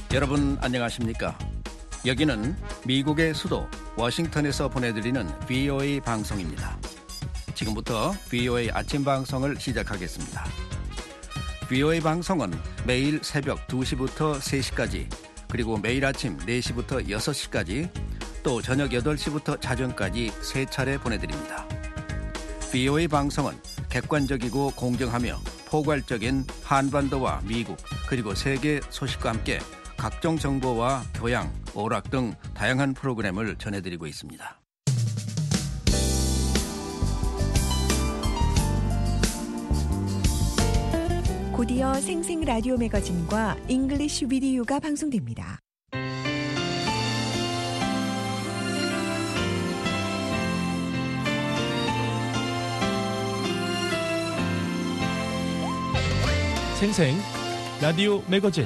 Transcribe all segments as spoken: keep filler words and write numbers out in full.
여러분 안녕하십니까? 여기는 미국의 수도 워싱턴에서 보내드리는 브이오에이 방송입니다. 지금부터 브이오에이 아침 방송을 시작하겠습니다. 브이오에이 방송은 매일 새벽 두 시부터 세 시까지, 그리고 매일 아침 네 시부터 여섯 시까지, 또 저녁 여덟 시부터 자정까지 세 차례 보내드립니다. 브이오에이 방송은 객관적이고 공정하며 포괄적인 한반도와 미국 그리고 세계 소식과 함께 각종 정보와 교양, 오락 등 다양한 프로그램을 전해드리고 있습니다. 곧이어 생생 라디오 매거진과 잉글리쉬 비디오가 방송됩니다. 생생 라디오 매거진.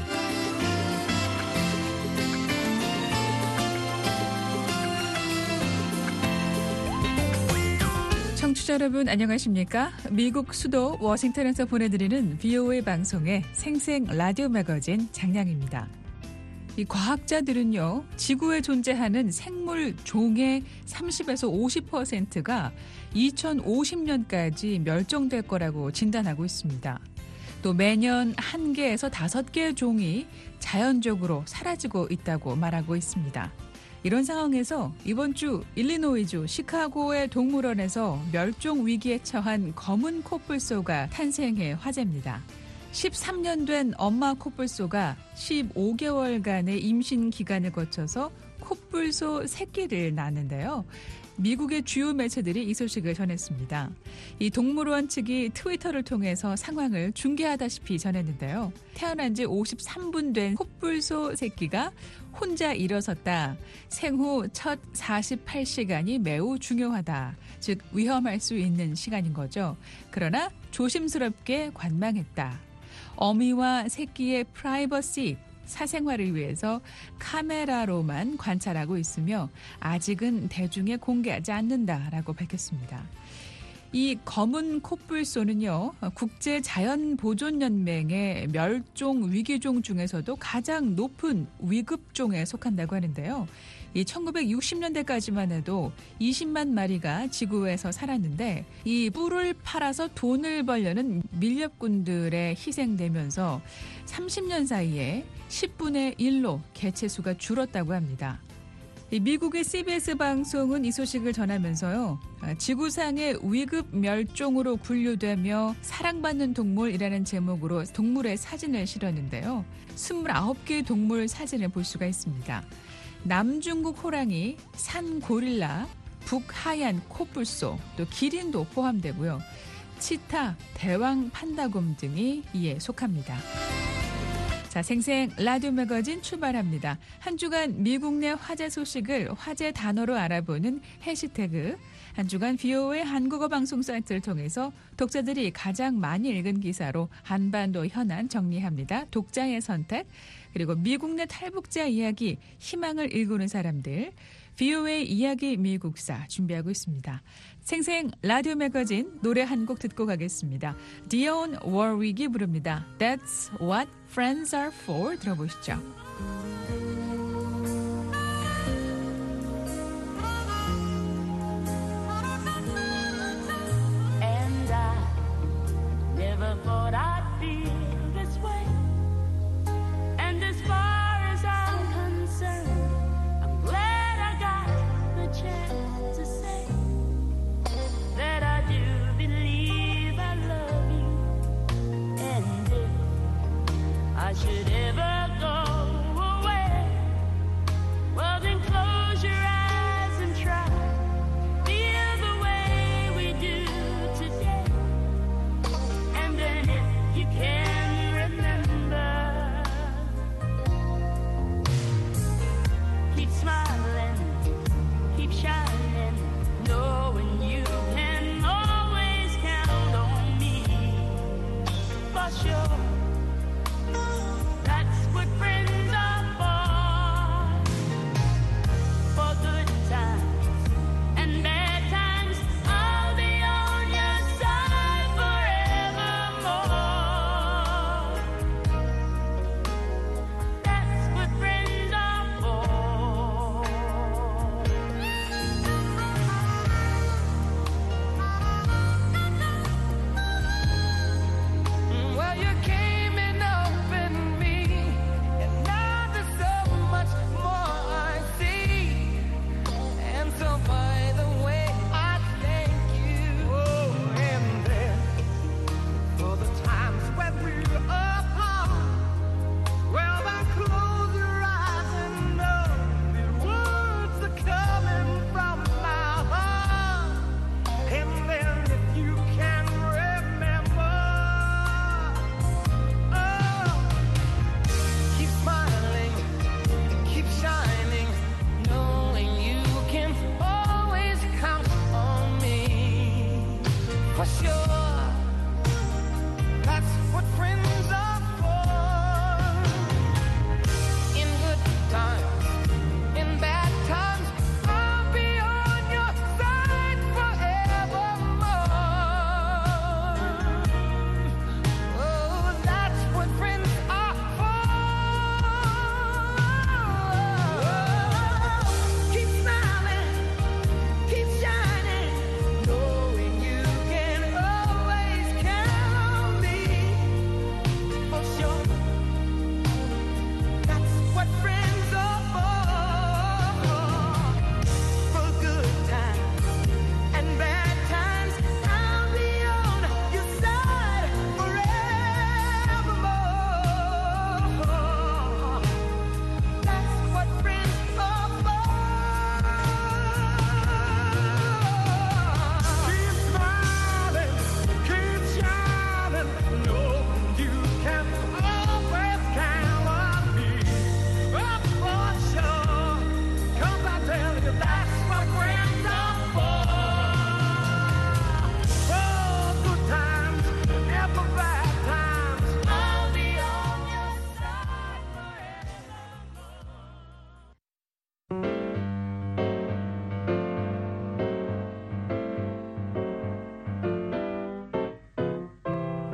청취자 여러분 안녕하십니까? 미국 수도 워싱턴에서 보내드리는 브이오에이 방송의 생생 라디오 매거진 장량입니다. 이 과학자들은요, 지구에 존재하는 생물 종의 삼십에서 오십 퍼센트가 이천오십 년까지 멸종될 거라고 진단하고 있습니다. 또 매년 한 개에서 다섯 개의 종이 자연적으로 사라지고 있다고 말하고 있습니다. 이런 상황에서 이번 주 일리노이주 시카고의 동물원에서 멸종 위기에 처한 검은 코뿔소가 탄생해 화제입니다. 십삼 년 된 엄마 코뿔소가 십오 개월간의 임신 기간을 거쳐서 코뿔소 새끼를 낳는데요. 미국의 주요 매체들이 이 소식을 전했습니다. 이 동물원 측이 트위터를 통해서 상황을 중계하다시피 전했는데요. 태어난 지 오십삼 분 된 코뿔소 새끼가 혼자 일어섰다. 생후 첫 사십팔 시간이 매우 중요하다. 즉 위험할 수 있는 시간인 거죠. 그러나 조심스럽게 관망했다. 어미와 새끼의 프라이버시, 사생활을 위해서 카메라로만 관찰하고 있으며 아직은 대중에 공개하지 않는다라고 밝혔습니다. 이 검은 코뿔소는요, 국제자연보존연맹의 멸종 위기종 중에서도 가장 높은 위급종에 속한다고 하는데요. 이 천구백육십 년대까지만 해도 이십만 마리가 지구에서 살았는데 이 뿔을 팔아서 돈을 벌려는 밀렵꾼들에 희생되면서 삼십 년 사이에 십분의 일로 개체수가 줄었다고 합니다. 이 미국의 씨비에스 방송은 이 소식을 전하면서요, 지구상의 위급 멸종으로 분류되며 사랑받는 동물이라는 제목으로 동물의 사진을 실었는데요. 스물아홉 개의 동물 사진을 볼 수가 있습니다. 남중국 호랑이, 산고릴라, 북하얀 코뿔소, 또 기린도 포함되고요. 치타, 대왕 판다곰 등이 이에 속합니다. 자, 생생 라디오 매거진 출발합니다. 한 주간 미국 내 화제 소식을 화제 단어로 알아보는 해시태그, 한 주간 브이오에이 한국어 방송 사이트를 통해서 독자들이 가장 많이 읽은 기사로 한반도 현안 정리합니다. 독자의 선택, 그리고 미국 내 탈북자 이야기, 희망을 일구는 사람들, 브이오에이 이야기 미국사 준비하고 있습니다. 생생 라디오 매거진 노래 한 곡 듣고 가겠습니다. 디온 워윅이 부릅니다. That's what friends are for. 들어보시죠. And I never thought I'd feel this way. And as far as I'm concerned, I'm glad I got the chance to say that I do believe I love you. And if I should ever go away,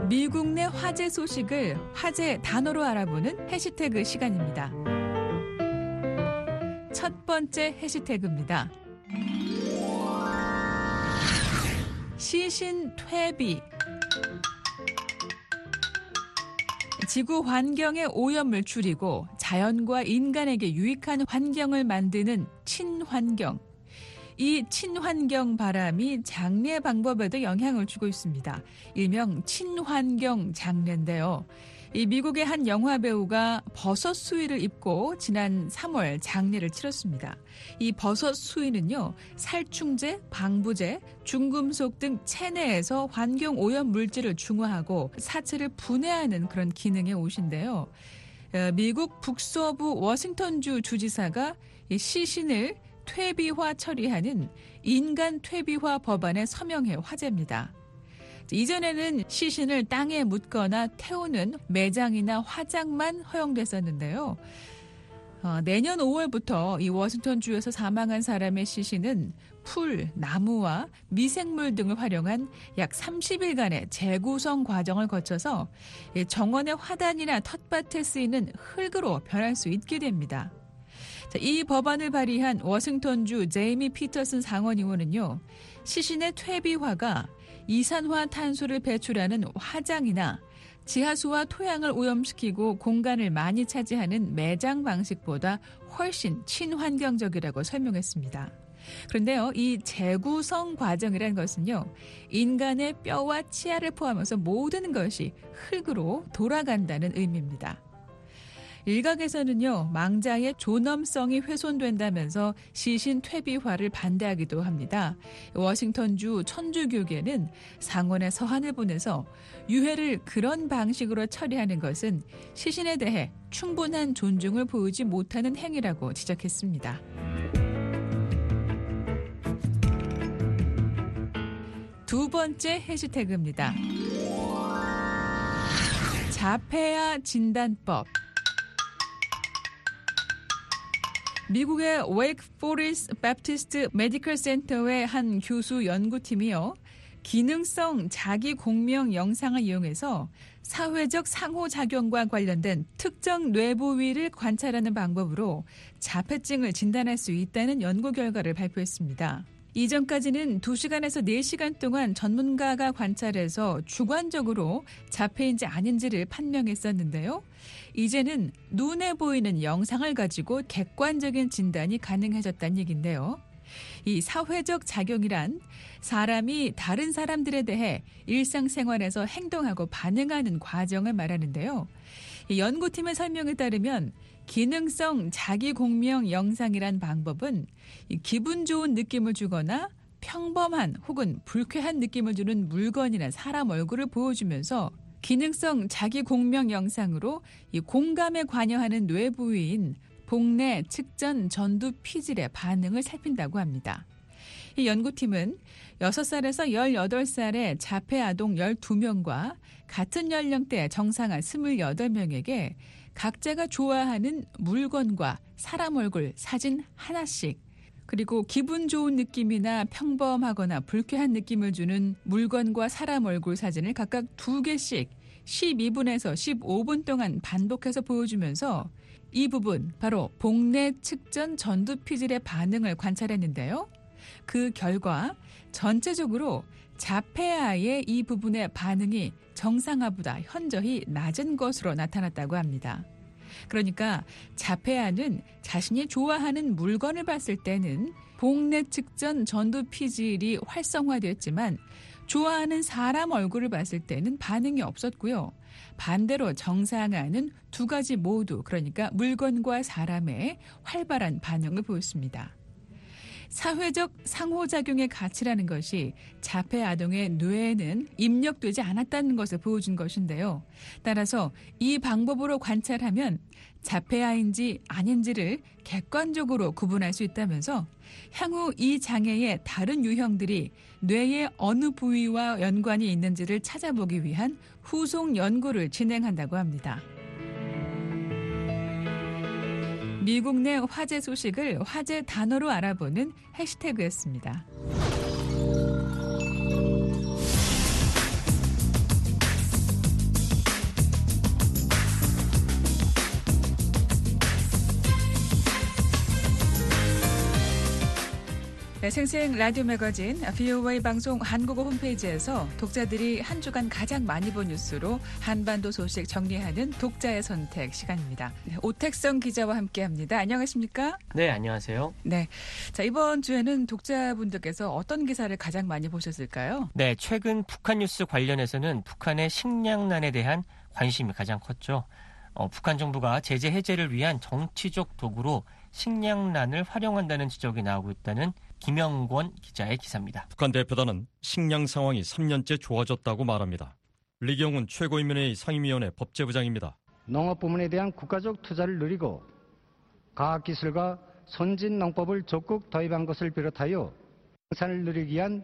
미국 내 화제 소식을 화제 단어로 알아보는 해시태그 시간입니다. 첫 번째 해시태그입니다. 시신 퇴비. 지구 환경의 오염을 줄이고 자연과 인간에게 유익한 환경을 만드는 친환경. 이 친환경 바람이 장례 방법에도 영향을 주고 있습니다. 일명 친환경 장례인데요. 이 미국의 한 영화 배우가 버섯 수의를 입고 지난 삼월 장례를 치렀습니다. 이 버섯 수의는요, 살충제, 방부제, 중금속 등 체내에서 환경 오염 물질을 중화하고 사체를 분해하는 그런 기능의 옷인데요. 미국 북서부 워싱턴주 주지사가 이 시신을 퇴비화 처리하는 인간 퇴비화 법안에 서명해 화제입니다. 이전에는 시신을 땅에 묻거나 태우는 매장이나 화장만 허용됐었는데요. 어, 내년 오월부터 이 워싱턴주에서 사망한 사람의 시신은 풀, 나무와 미생물 등을 활용한 약 삼십 일간의 재구성 과정을 거쳐서 정원의 화단이나 텃밭에 쓰이는 흙으로 변할 수 있게 됩니다. 자, 이 법안을 발의한 워싱턴주 제이미 피터슨 상원의원은요, 시신의 퇴비화가 이산화탄소를 배출하는 화장이나 지하수와 토양을 오염시키고 공간을 많이 차지하는 매장 방식보다 훨씬 친환경적이라고 설명했습니다. 그런데요, 이 재구성 과정이라는 것은요, 인간의 뼈와 치아를 포함해서 모든 것이 흙으로 돌아간다는 의미입니다. 일각에서는요, 망자의 존엄성이 훼손된다면서 시신 퇴비화를 반대하기도 합니다. 워싱턴주 천주교계는 상원에 서한을 보내서 유해를 그런 방식으로 처리하는 것은 시신에 대해 충분한 존중을 보이지 못하는 행위라고 지적했습니다. 두 번째 해시태그입니다. 자폐아 진단법. 미국의 웨이크 포레스트 배프티스트 메디컬 센터의 한 교수 연구팀이요, 기능성 자기 공명 영상을 이용해서 사회적 상호작용과 관련된 특정 뇌 부위를 관찰하는 방법으로 자폐증을 진단할 수 있다는 연구 결과를 발표했습니다. 이전까지는 두 시간에서 네 시간 동안 전문가가 관찰해서 주관적으로 자폐인지 아닌지를 판명했었는데요. 이제는 눈에 보이는 영상을 가지고 객관적인 진단이 가능해졌다는 얘기인데요. 이 사회적 작용이란 사람이 다른 사람들에 대해 일상생활에서 행동하고 반응하는 과정을 말하는데요. 이 연구팀의 설명에 따르면 기능성 자기공명 영상이란 방법은 기분 좋은 느낌을 주거나 평범한 혹은 불쾌한 느낌을 주는 물건이나 사람 얼굴을 보여주면서 기능성 자기공명 영상으로 이 공감에 관여하는 뇌 부위인 복내 측전 전두 피질의 반응을 살핀다고 합니다. 이 연구팀은 여섯 살에서 열여덟 살의 자폐 아동 열두 명과 같은 연령대 정상아 스물여덟 명에게 각자가 좋아하는 물건과 사람 얼굴 사진 하나씩, 그리고 기분 좋은 느낌이나 평범하거나 불쾌한 느낌을 주는 물건과 사람 얼굴 사진을 각각 두 개씩 십이 분에서 십오 분 동안 반복해서 보여주면서 이 부분, 바로 복내 측전 전두 피질의 반응을 관찰했는데요. 그 결과 전체적으로 자폐아의 이 부분의 반응이 정상아보다 현저히 낮은 것으로 나타났다고 합니다. 그러니까 자폐아는 자신이 좋아하는 물건을 봤을 때는 복내 측전 전두 피질이 활성화됐지만 좋아하는 사람 얼굴을 봤을 때는 반응이 없었고요. 반대로 정상아는 두 가지 모두, 그러니까 물건과 사람의 활발한 반응을 보였습니다. 사회적 상호작용의 가치라는 것이 자폐 아동의 뇌에는 입력되지 않았다는 것을 보여준 것인데요. 따라서 이 방법으로 관찰하면 자폐아인지 아닌지를 객관적으로 구분할 수 있다면서 향후 이 장애의 다른 유형들이 뇌의 어느 부위와 연관이 있는지를 찾아보기 위한 후속 연구를 진행한다고 합니다. 미국 내 화제 소식을 화제 단어로 알아보는 해시태그였습니다. 네, 생생 라디오 매거진 브이오에이 방송 한국어 홈페이지에서 독자들이 한 주간 가장 많이 본 뉴스로 한반도 소식 정리하는 독자의 선택 시간입니다. 네, 오택성 기자와 함께합니다. 안녕하십니까? 네, 안녕하세요. 네, 자 이번 주에는 독자분들께서 어떤 기사를 가장 많이 보셨을까요? 네, 최근 북한 뉴스 관련해서는 북한의 식량난에 대한 관심이 가장 컸죠. 어, 북한 정부가 제재 해제를 위한 정치적 도구로 식량난을 활용한다는 지적이 나오고 있다는 김영권 기자의 기사입니다. 북한 대표단은 식량 상황이 삼 년째 좋아졌다고 말합니다. 리경훈 최고인민회의 상임위원회 법제부장입니다. 농업 부문에 대한 국가적 투자를 늘리고 과학기술과 선진 농법을 적극 도입한 것을 비롯하여 생산을 늘리기 위한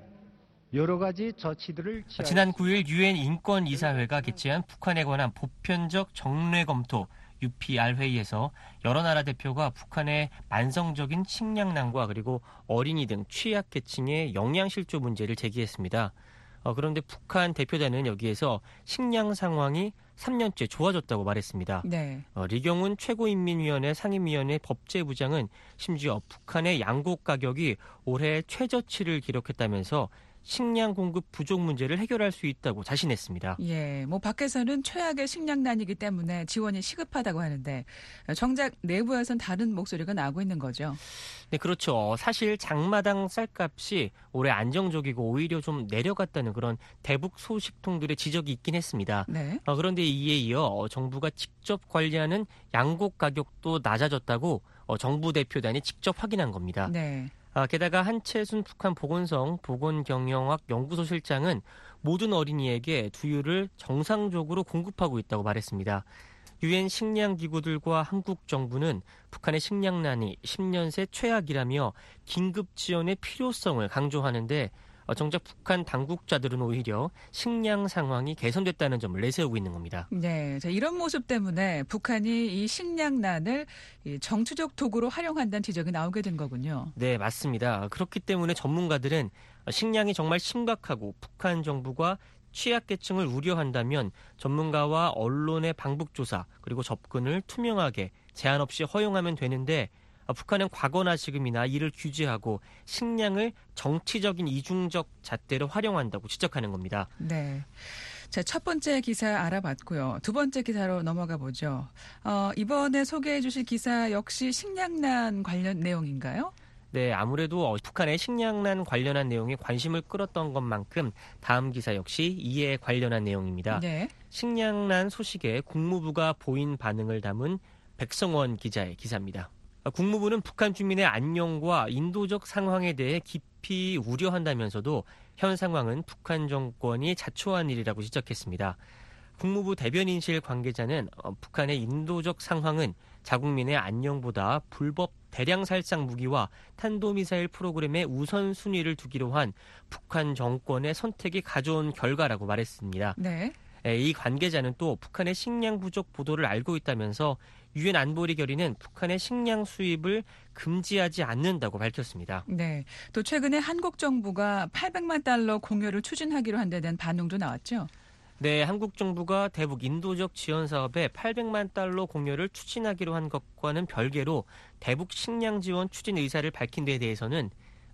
여러 가지 조치들을 취하... 지난 구 일 유엔 인권이사회가 개최한 북한에 관한 보편적 정례 검토 유피알 회의에서 여러 나라 대표가 북한의 만성적인 식량난과 그리고 어린이 등 취약계층의 영양실조 문제를 제기했습니다. 어, 그런데 북한 대표단은 여기에서 식량 상황이 삼 년째 좋아졌다고 말했습니다. 네. 어, 리경훈 최고인민위원회 상임위원회 법제부장은 심지어 북한의 양곡 가격이 올해 최저치를 기록했다면서 식량 공급 부족 문제를 해결할 수 있다고 자신했습니다. 예, 뭐 밖에서는 최악의 식량난이기 때문에 지원이 시급하다고 하는데 정작 내부에선 다른 목소리가 나오고 있는 거죠. 네, 그렇죠. 사실 장마당 쌀값이 올해 안정적이고 오히려 좀 내려갔다는 그런 대북 소식통들의 지적이 있긴 했습니다. 네. 어, 그런데 이에 이어 정부가 직접 관리하는 양곡 가격도 낮아졌다고 어, 정부 대표단이 직접 확인한 겁니다. 네. 아, 게다가 한채순 북한 보건성 보건경영학 연구소 실장은 모든 어린이에게 두유를 정상적으로 공급하고 있다고 말했습니다. 유엔 식량기구들과 한국 정부는 북한의 식량난이 십 년 새 최악이라며 긴급 지원의 필요성을 강조하는데 어, 정작 북한 당국자들은 오히려 식량 상황이 개선됐다는 점을 내세우고 있는 겁니다. 네, 자, 이런 모습 때문에 북한이 이 식량난을 이 정치적 도구로 활용한다는 지적이 나오게 된 거군요. 네, 맞습니다. 그렇기 때문에 전문가들은 식량이 정말 심각하고 북한 정부가 취약계층을 우려한다면 전문가와 언론의 방북조사 그리고 접근을 투명하게 제한 없이 허용하면 되는데 북한은 과거나 지금이나 이를 규제하고 식량을 정치적인 이중적 잣대로 활용한다고 지적하는 겁니다. 네. 자, 첫 번째 기사 알아봤고요. 두 번째 기사로 넘어가 보죠. 어, 이번에 소개해 주실 기사 역시 식량난 관련 내용인가요? 네, 아무래도 북한의 식량난 관련한 내용이 관심을 끌었던 것만큼 다음 기사 역시 이에 관련한 내용입니다. 네. 식량난 소식에 국무부가 보인 반응을 담은 백성원 기자의 기사입니다. 국무부는 북한 주민의 안녕과 인도적 상황에 대해 깊이 우려한다면서도 현 상황은 북한 정권이 자초한 일이라고 지적했습니다. 국무부 대변인실 관계자는 북한의 인도적 상황은 자국민의 안녕보다 불법 대량 살상 무기와 탄도미사일 프로그램의 우선순위를 두기로 한 북한 정권의 선택이 가져온 결과라고 말했습니다. 네. 이 관계자는 또 북한의 식량 부족 보도를 알고 있다면서 유엔 안보리 결의는 북한의 식량 수입을 금지하지 않는다고 밝혔습니다. 네. 또 최근에 한국 정부가 팔백만 달러 공여를 추진하기로 한 데 대한 반응도 나왔죠? 네, 한국 정부가 대북 인도적 지원 사업에 팔백만 달러 공여를 추진하기로 한 것과는 별개로 대북 식량 지원 추진 의사를 밝힌 데 대해서는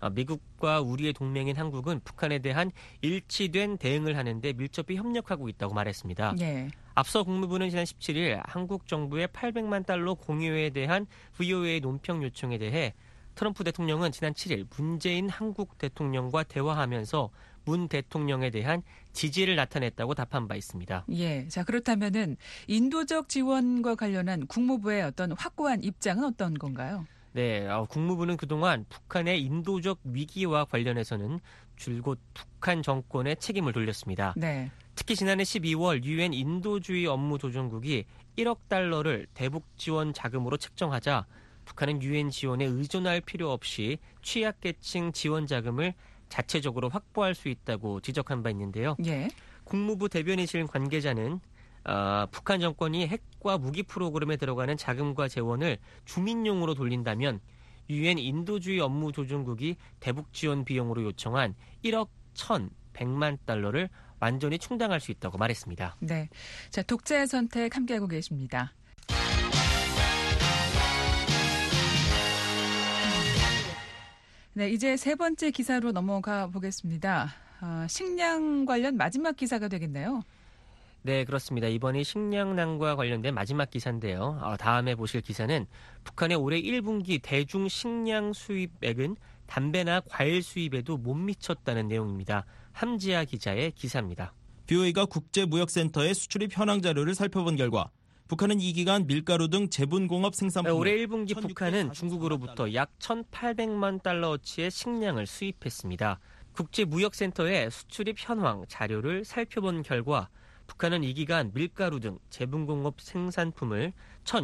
미국과 우리의 동맹인 한국은 북한에 대한 일치된 대응을 하는데 밀접히 협력하고 있다고 말했습니다. 네. 앞서 국무부는 지난 십칠 일 한국 정부의 팔백만 달러 공여에 대한 브이오에이 논평 요청에 대해 트럼프 대통령은 지난 칠 일 문재인 한국 대통령과 대화하면서 문 대통령에 대한 지지를 나타냈다고 답한 바 있습니다. 예. 자, 그렇다면은 인도적 지원과 관련한 국무부의 어떤 확고한 입장은 어떤 건가요? 네, 국무부는 그동안 북한의 인도적 위기와 관련해서는 줄곧 북한 정권의 책임을 돌렸습니다. 네. 특히 지난해 십이월 유엔 인도주의 업무 조정국이 일억 달러를 대북 지원 자금으로 책정하자 북한은 유엔 지원에 의존할 필요 없이 취약계층 지원 자금을 자체적으로 확보할 수 있다고 지적한 바 있는데요. 예. 국무부 대변인실 관계자는 어, 북한 정권이 핵과 무기 프로그램에 들어가는 자금과 재원을 주민용으로 돌린다면 유엔 인도주의 업무 조정국이 대북 지원 비용으로 요청한 일억 천백만 달러를 완전히 충당할 수 있다고 말했습니다. 네. 자, 독자의 선택 함께하고 계십니다. 네, 이제 세 번째 기사로 넘어가 보겠습니다. 어, 식량 관련 마지막 기사가 되겠네요. 네, 그렇습니다. 이번이 식량난과 관련된 마지막 기사인데요. 어, 다음에 보실 기사는 북한의 올해 일 분기 대중 식량 수입액은 담배나 과일 수입에도 못 미쳤다는 내용입니다. 함지아 기자의 기사입니다. 비오이가 국제무역센터의 수출입 현황 자료를 살펴본 결과 북한은 이 기간 밀가루 등 제분공업 생산품 올해 일 분기 북한은 중국으로부터 약 천팔백만 달러어치의 식량을 수입했습니다. 국제무역센터의 수출입 현황 자료를 살펴본 결과 북한은 이 기간 밀가루 등 제분공업 생산품을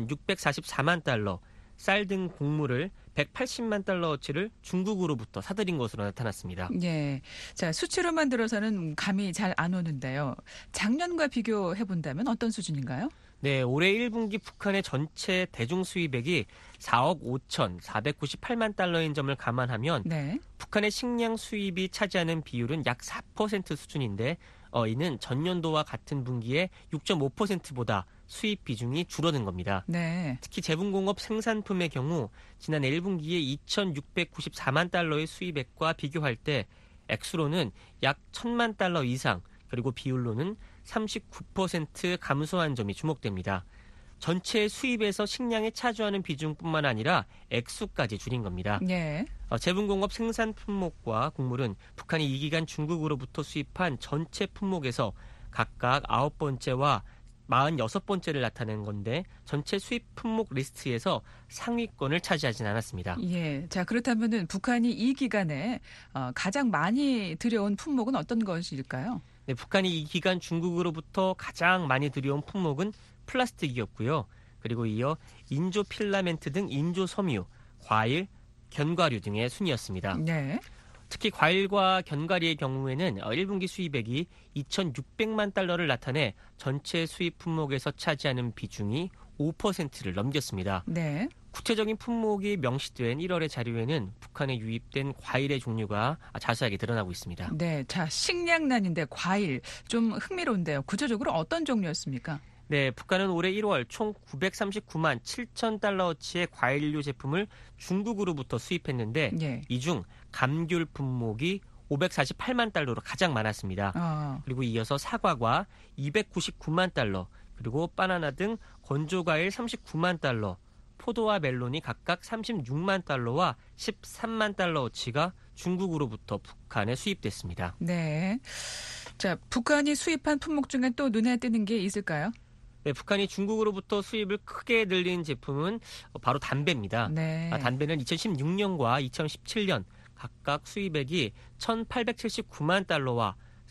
천육백사십사만 달러, 쌀 등 곡물을 백팔십만 달러어치를 중국으로부터 사들인 것으로 나타났습니다. 예, 자 수치로만 들어서는 감이 잘 안 오는데요. 작년과 비교해 본다면 어떤 수준인가요? 네, 올해 일 분기 북한의 전체 대중 수입액이 사억 오천사백구십팔만 달러인 점을 감안하면 네. 북한의 식량 수입이 차지하는 비율은 약 사 퍼센트 수준인데 어, 이는 전년도와 같은 분기에 육 점 오 퍼센트보다 수입 비중이 줄어든 겁니다. 네. 특히 제분공업 생산품의 경우 지난 일 분기에 이천육백구십사만 달러의 수입액과 비교할 때 액수로는 약 천만 달러 이상, 그리고 비율로는 삼십구 퍼센트 감소한 점이 주목됩니다. 전체 수입에서 식량이 차지하는 비중뿐만 아니라 액수까지 줄인 겁니다. 예. 어, 제분공업 생산 품목과 곡물은 북한이 이 기간 중국으로부터 수입한 전체 품목에서 각각 아홉 번째와 사십육 번째를 나타낸 건데 전체 수입 품목 리스트에서 상위권을 차지하진 않았습니다. 예. 자, 그렇다면은 북한이 이 기간에 어, 가장 많이 들여온 품목은 어떤 것일까요? 네, 북한이 이 기간 중국으로부터 가장 많이 들여온 품목은 플라스틱이었고요. 그리고 이어 인조 필라멘트 등 인조 섬유, 과일, 견과류 등의 순이었습니다. 네. 특히 과일과 견과류의 경우에는 일 분기 수입액이 이천육백만 달러를 나타내 전체 수입 품목에서 차지하는 비중이 오 퍼센트를 넘겼습니다. 네. 구체적인 품목이 명시된 일월의 자료에는 북한에 유입된 과일의 종류가 자세하게 드러나고 있습니다. 네. 자, 식량난인데 과일 좀 흥미로운데요. 구체적으로 어떤 종류였습니까? 네, 북한은 올해 일월 총 구백삼십구만 칠천 달러어치의 과일류 제품을 중국으로부터 수입했는데 예. 이 중 감귤 품목이 오백사십팔만 달러로 가장 많았습니다. 어. 그리고 이어서 사과가 이백구십구만 달러, 그리고 바나나 등 건조과일 삼십구만 달러, 포도와 멜론이 각각 삼십육만 달러와 십삼만 달러어치가 중국으로부터 북한에 수입됐습니다. 네. 자, 북한이 수입한 품목 중에 또 눈에 띄는 게 있을까요? 네, 북한이 중국으로부터 수입을 크게 늘린 제품은 바로 담배입니다. 네. 아, 담배는 이천십육 년과 이천십칠 년 각각 수입액이 천팔백칠십구만 달러와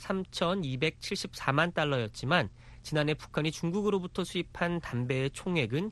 삼천이백칠십사만 달러였지만 지난해 북한이 중국으로부터 수입한 담배의 총액은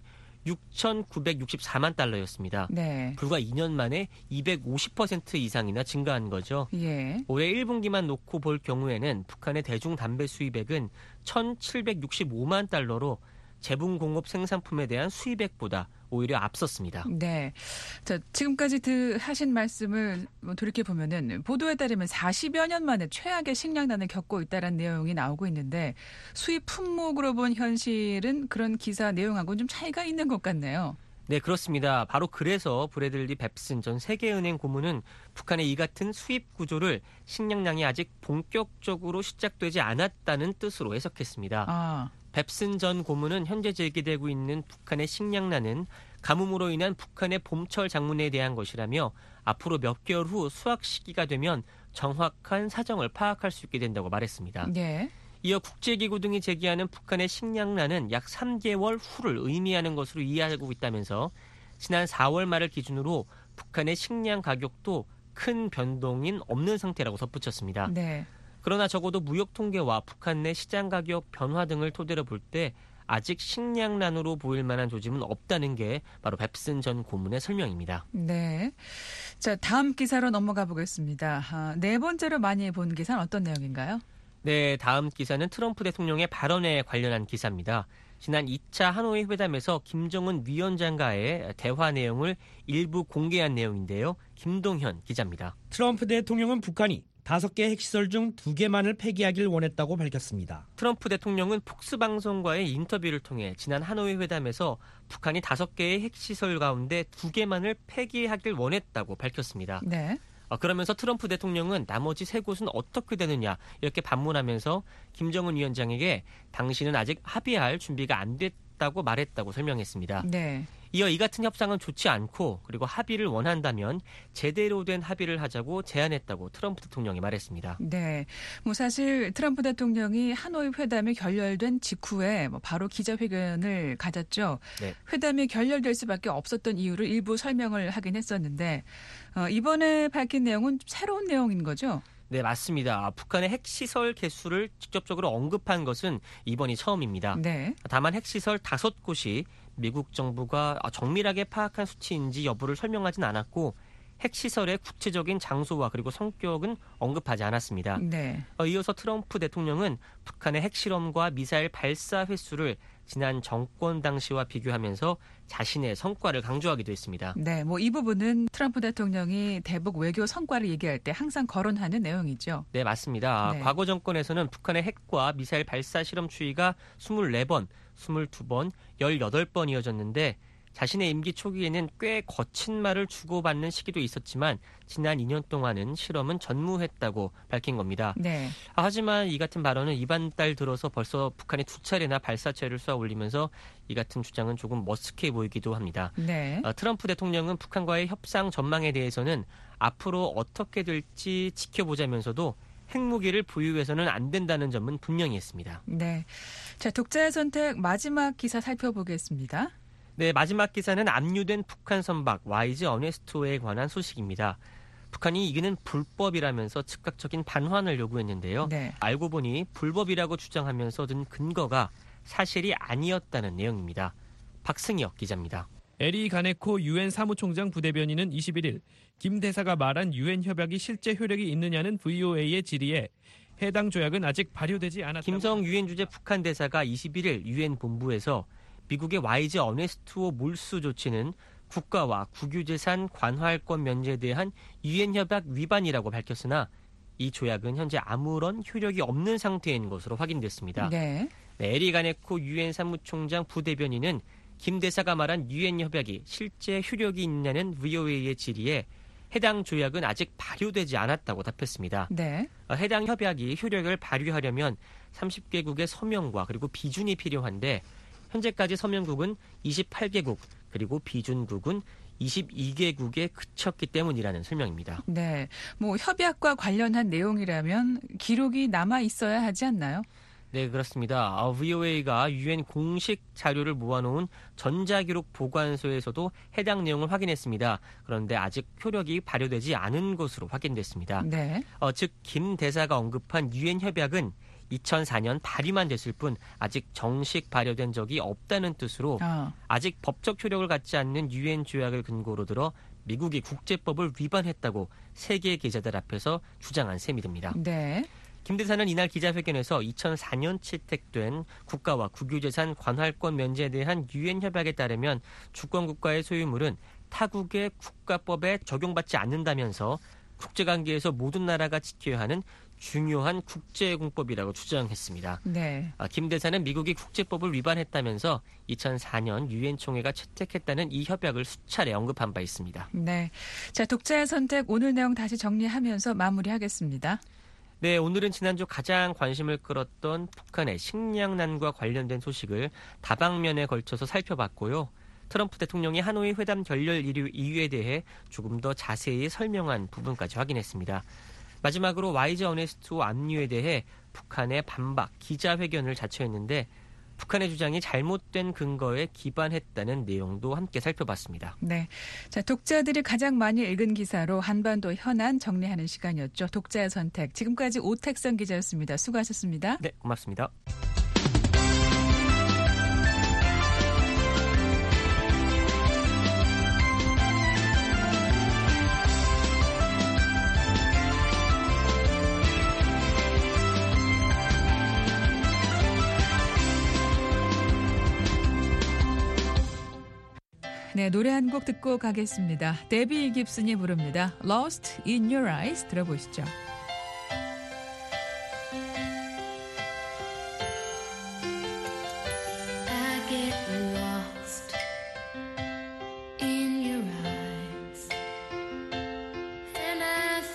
육천구백육십사만 달러였습니다. 네. 불과 이 년 만에 이백오십 퍼센트 이상이나 증가한 거죠. 예. 올해 일 분기만 놓고 볼 경우에는 북한의 대중 담배 수입액은 천칠백육십오만 달러로 제분공업 생산품에 대한 수입액보다 오히려 앞섰습니다. 네. 자, 지금까지 드, 하신 말씀을 돌이켜 보면은 보도에 따르면 사십여 년 만에 최악의 식량난을 겪고 있다는 내용이 나오고 있는데 수입 품목으로 본 현실은 그런 기사 내용하고는 좀 차이가 있는 것 같네요. 네, 그렇습니다. 바로 그래서 브래들리 뱁슨 전 세계은행 고문은 북한의 이 같은 수입 구조를 식량난이 아직 본격적으로 시작되지 않았다는 뜻으로 해석했습니다. 아. 뱁슨 전 고문은 현재 제기되고 있는 북한의 식량난은 가뭄으로 인한 북한의 봄철 작물에 대한 것이라며 앞으로 몇 개월 후 수확 시기가 되면 정확한 사정을 파악할 수 있게 된다고 말했습니다. 네. 이어 국제기구 등이 제기하는 북한의 식량난은 약 삼 개월 후를 의미하는 것으로 이해하고 있다면서 지난 사월 말을 기준으로 북한의 식량 가격도 큰 변동인 없는 상태라고 덧붙였습니다. 네. 그러나 적어도 무역 통계와 북한 내 시장 가격 변화 등을 토대로 볼 때 아직 식량난으로 보일 만한 조짐은 없다는 게 바로 뱁슨 전 고문의 설명입니다. 네. 자, 다음 기사로 넘어가 보겠습니다. 아, 네 번째로 많이 본 기사는 어떤 내용인가요? 네, 다음 기사는 트럼프 대통령의 발언에 관련한 기사입니다. 지난 이 차 하노이 회담에서 김정은 위원장과의 대화 내용을 일부 공개한 내용인데요. 김동현 기자입니다. 트럼프 대통령은 북한이 다섯 개 핵시설 중 두 개만을 폐기하길 원했다고 밝혔습니다. 트럼프 대통령은 폭스 방송과의 인터뷰를 통해 지난 하노이 회담에서 북한이 다섯 개의 핵시설 가운데 두 개만을 폐기하길 원했다고 밝혔습니다. 네. 어, 그러면서 트럼프 대통령은 나머지 세 곳은 어떻게 되느냐 이렇게 반문하면서 김정은 위원장에게 당신은 아직 합의할 준비가 안 됐다고 말했다고 설명했습니다. 네. 이어 이 같은 협상은 좋지 않고 그리고 합의를 원한다면 제대로 된 합의를 하자고 제안했다고 트럼프 대통령이 말했습니다. 네. 뭐 사실 트럼프 대통령이 하노이 회담이 결렬된 직후에 뭐 바로 기자회견을 가졌죠. 네. 회담이 결렬될 수밖에 없었던 이유를 일부 설명을 하긴 했었는데 어, 이번에 밝힌 내용은 새로운 내용인 거죠? 네, 맞습니다. 북한의 핵시설 개수를 직접적으로 언급한 것은 이번이 처음입니다. 네. 다만 핵시설 다섯 곳이 미국 정부가 정밀하게 파악한 수치인지 여부를 설명하진 않았고 핵시설의 구체적인 장소와 그리고 성격은 언급하지 않았습니다. 네. 어, 이어서 트럼프 대통령은 북한의 핵실험과 미사일 발사 횟수를 지난 정권 당시와 비교하면서 자신의 성과를 강조하기도 했습니다. 네, 뭐 이 부분은 트럼프 대통령이 대북 외교 성과를 얘기할 때 항상 거론하는 내용이죠. 네, 맞습니다. 네. 과거 정권에서는 북한의 핵과 미사일 발사 실험 추이가 이십사 번, 이십이 번, 십팔 번 이어졌는데 자신의 임기 초기에는 꽤 거친 말을 주고받는 시기도 있었지만 지난 이 년 동안은 실험은 전무했다고 밝힌 겁니다. 네. 아, 하지만 이 같은 발언은 이번 달 들어서 벌써 북한이 두 차례나 발사체를 쏘아 올리면서 이 같은 주장은 조금 머쓱해 보이기도 합니다. 네. 어, 트럼프 대통령은 북한과의 협상 전망에 대해서는 앞으로 어떻게 될지 지켜보자면서도 핵무기를 보유해서는 안 된다는 점은 분명히 했습니다. 네. 자, 독자의 선택 마지막 기사 살펴보겠습니다. 네, 마지막 기사는 압류된 북한 선박 와이즈 어네스토에 관한 소식입니다. 북한이 이기는 불법이라면서 즉각적인 반환을 요구했는데요. 네. 알고 보니 불법이라고 주장하면서 든 근거가 사실이 아니었다는 내용입니다. 박승혁 기자입니다. 에리 가네코 유엔 사무총장 부대변인은 이십일 일 김 대사가 말한 유엔 협약이 실제 효력이 있느냐는 브이오에이의 질의에 해당 조약은 아직 발효되지 않았다. 김성 유엔 주재 북한 대사가 이십일 일 유엔 본부에서 미국의 와이즈 어네스토 몰수 조치는 국가와 국유재산 관할권 면제에 대한 유엔 협약 위반이라고 밝혔으나 이 조약은 현재 아무런 효력이 없는 상태인 것으로 확인됐습니다. 네. 네, 에리 가네코 유엔 사무총장 부대변인은 김 대사가 말한 유엔 협약이 실제 효력이 있냐는 브이오에이의 질의에 해당 조약은 아직 발효되지 않았다고 답했습니다. 네. 해당 협약이 효력을 발휘하려면 서른 개국의 서명과 그리고 비준이 필요한데 현재까지 서명국은 이십팔 개국 그리고 비준국은 이십이 개국에 그쳤기 때문이라는 설명입니다. 네. 뭐 협약과 관련한 내용이라면 기록이 남아 있어야 하지 않나요? 네, 그렇습니다. 브이오에이가 유엔 공식 자료를 모아놓은 전자기록 보관소에서도 해당 내용을 확인했습니다. 그런데 아직 효력이 발효되지 않은 것으로 확인됐습니다. 네. 어, 즉, 김 대사가 언급한 유엔 협약은 이천사 년 발의만 됐을 뿐 아직 정식 발효된 적이 없다는 뜻으로 아. 아직 법적 효력을 갖지 않는 유엔 조약을 근거로 들어 미국이 국제법을 위반했다고 세계 기자들 앞에서 주장한 셈이 됩니다. 네. 김 대사는 이날 기자회견에서 이천사 년 채택된 국가와 국유재산 관할권 면제에 대한 유엔 협약에 따르면 주권 국가의 소유물은 타국의 국가법에 적용받지 않는다면서 국제관계에서 모든 나라가 지켜야 하는 중요한 국제공법이라고 주장했습니다. 네. 김 대사는 미국이 국제법을 위반했다면서 이천사 년 유엔 총회가 채택했다는 이 협약을 수차례 언급한 바 있습니다. 네. 자, 독자의 선택 오늘 내용 다시 정리하면서 마무리하겠습니다. 네, 오늘은 지난주 가장 관심을 끌었던 북한의 식량난과 관련된 소식을 다방면에 걸쳐서 살펴봤고요. 트럼프 대통령이 하노이 회담 결렬 이유에 대해 조금 더 자세히 설명한 부분까지 확인했습니다. 마지막으로 와이즈 어네스토 압류에 대해 북한의 반박 기자회견을 자처했는데 북한의 주장이 잘못된 근거에 기반했다는 내용도 함께 살펴봤습니다. 네, 자 독자들이 가장 많이 읽은 기사로 한반도 현안 정리하는 시간이었죠. 독자의 선택. 지금까지 오택선 기자였습니다. 수고하셨습니다. 네, 고맙습니다. 네, 노래 한 곡 듣고 가겠습니다. 데비 깁슨이 부릅니다. Lost in Your Eyes 들어보시죠. I get lost in your eyes, and I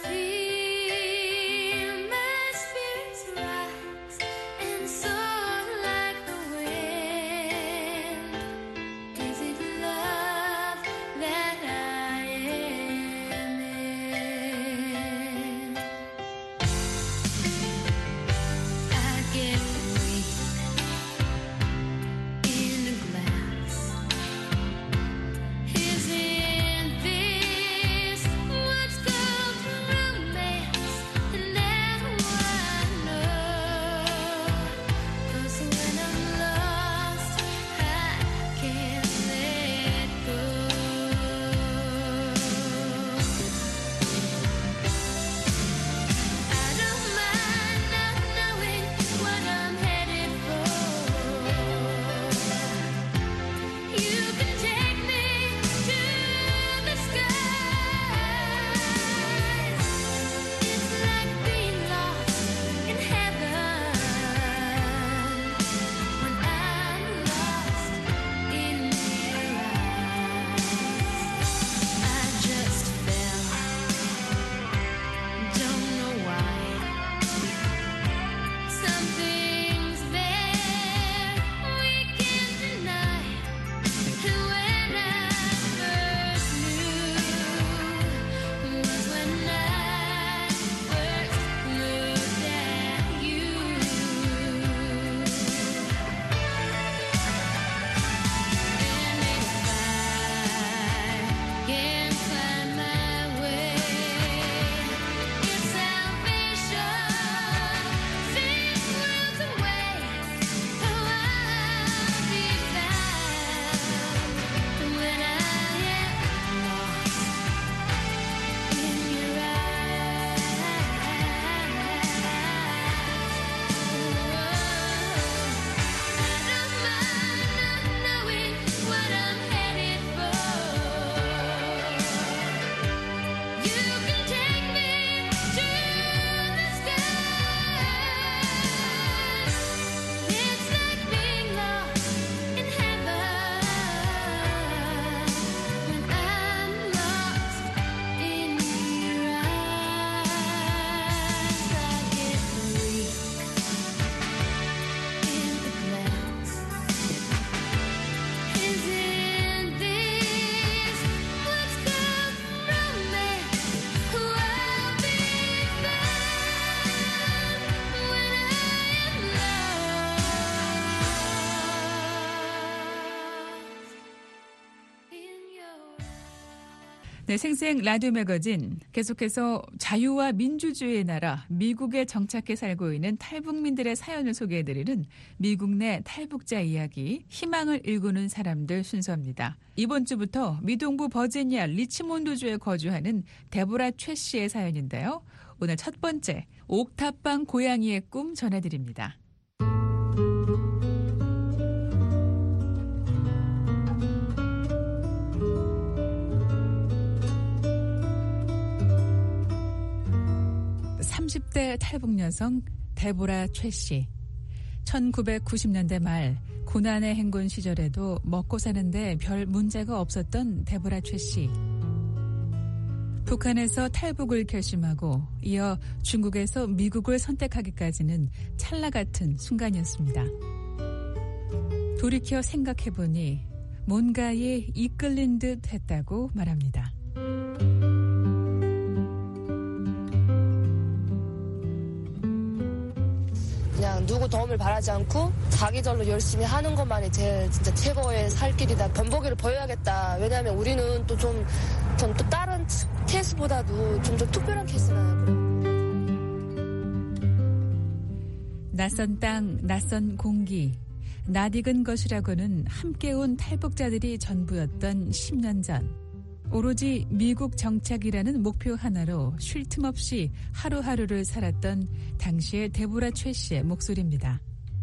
네, 생생 라디오 매거진 계속해서 자유와 민주주의의 나라 미국에 정착해 살고 있는 탈북민들의 사연을 소개해드리는 미국 내 탈북자 이야기 희망을 일구는 사람들 순서입니다. 이번 주부터 미동부 버지니아 리치몬드주에 거주하는 데보라 최 씨의 사연인데요. 오늘 첫 번째 옥탑방 고양이의 꿈 전해드립니다. 삼십 대 탈북 여성 데보라 최 씨. 천구백구십 년대 말 고난의 행군 시절에도 먹고 사는데 별 문제가 없었던 데보라 최 씨. 북한에서 탈북을 결심하고 이어 중국에서 미국을 선택하기까지는 찰나 같은 순간이었습니다. 돌이켜 생각해보니 뭔가에 이끌린 듯 했다고 말합니다. 그냥 누구 도움을 바라지 않고 자기절로 열심히 하는 것만이 제일 진짜 최고의 살 길이다. 변보기를 보여야겠다. 왜냐하면 우리는 또 좀 전 또 다른 케이스보다도 좀 더 특별한 케이스나요. 낯선 땅, 낯선 공기, 낯익은 것이라고는 함께 온 탈북자들이 전부였던 십 년 전. 오로지 미국 정착이라는 목표 하나로 쉴 틈 없이 하루하루를 살았던 당시의 데보라 최 씨의 목소리입니다.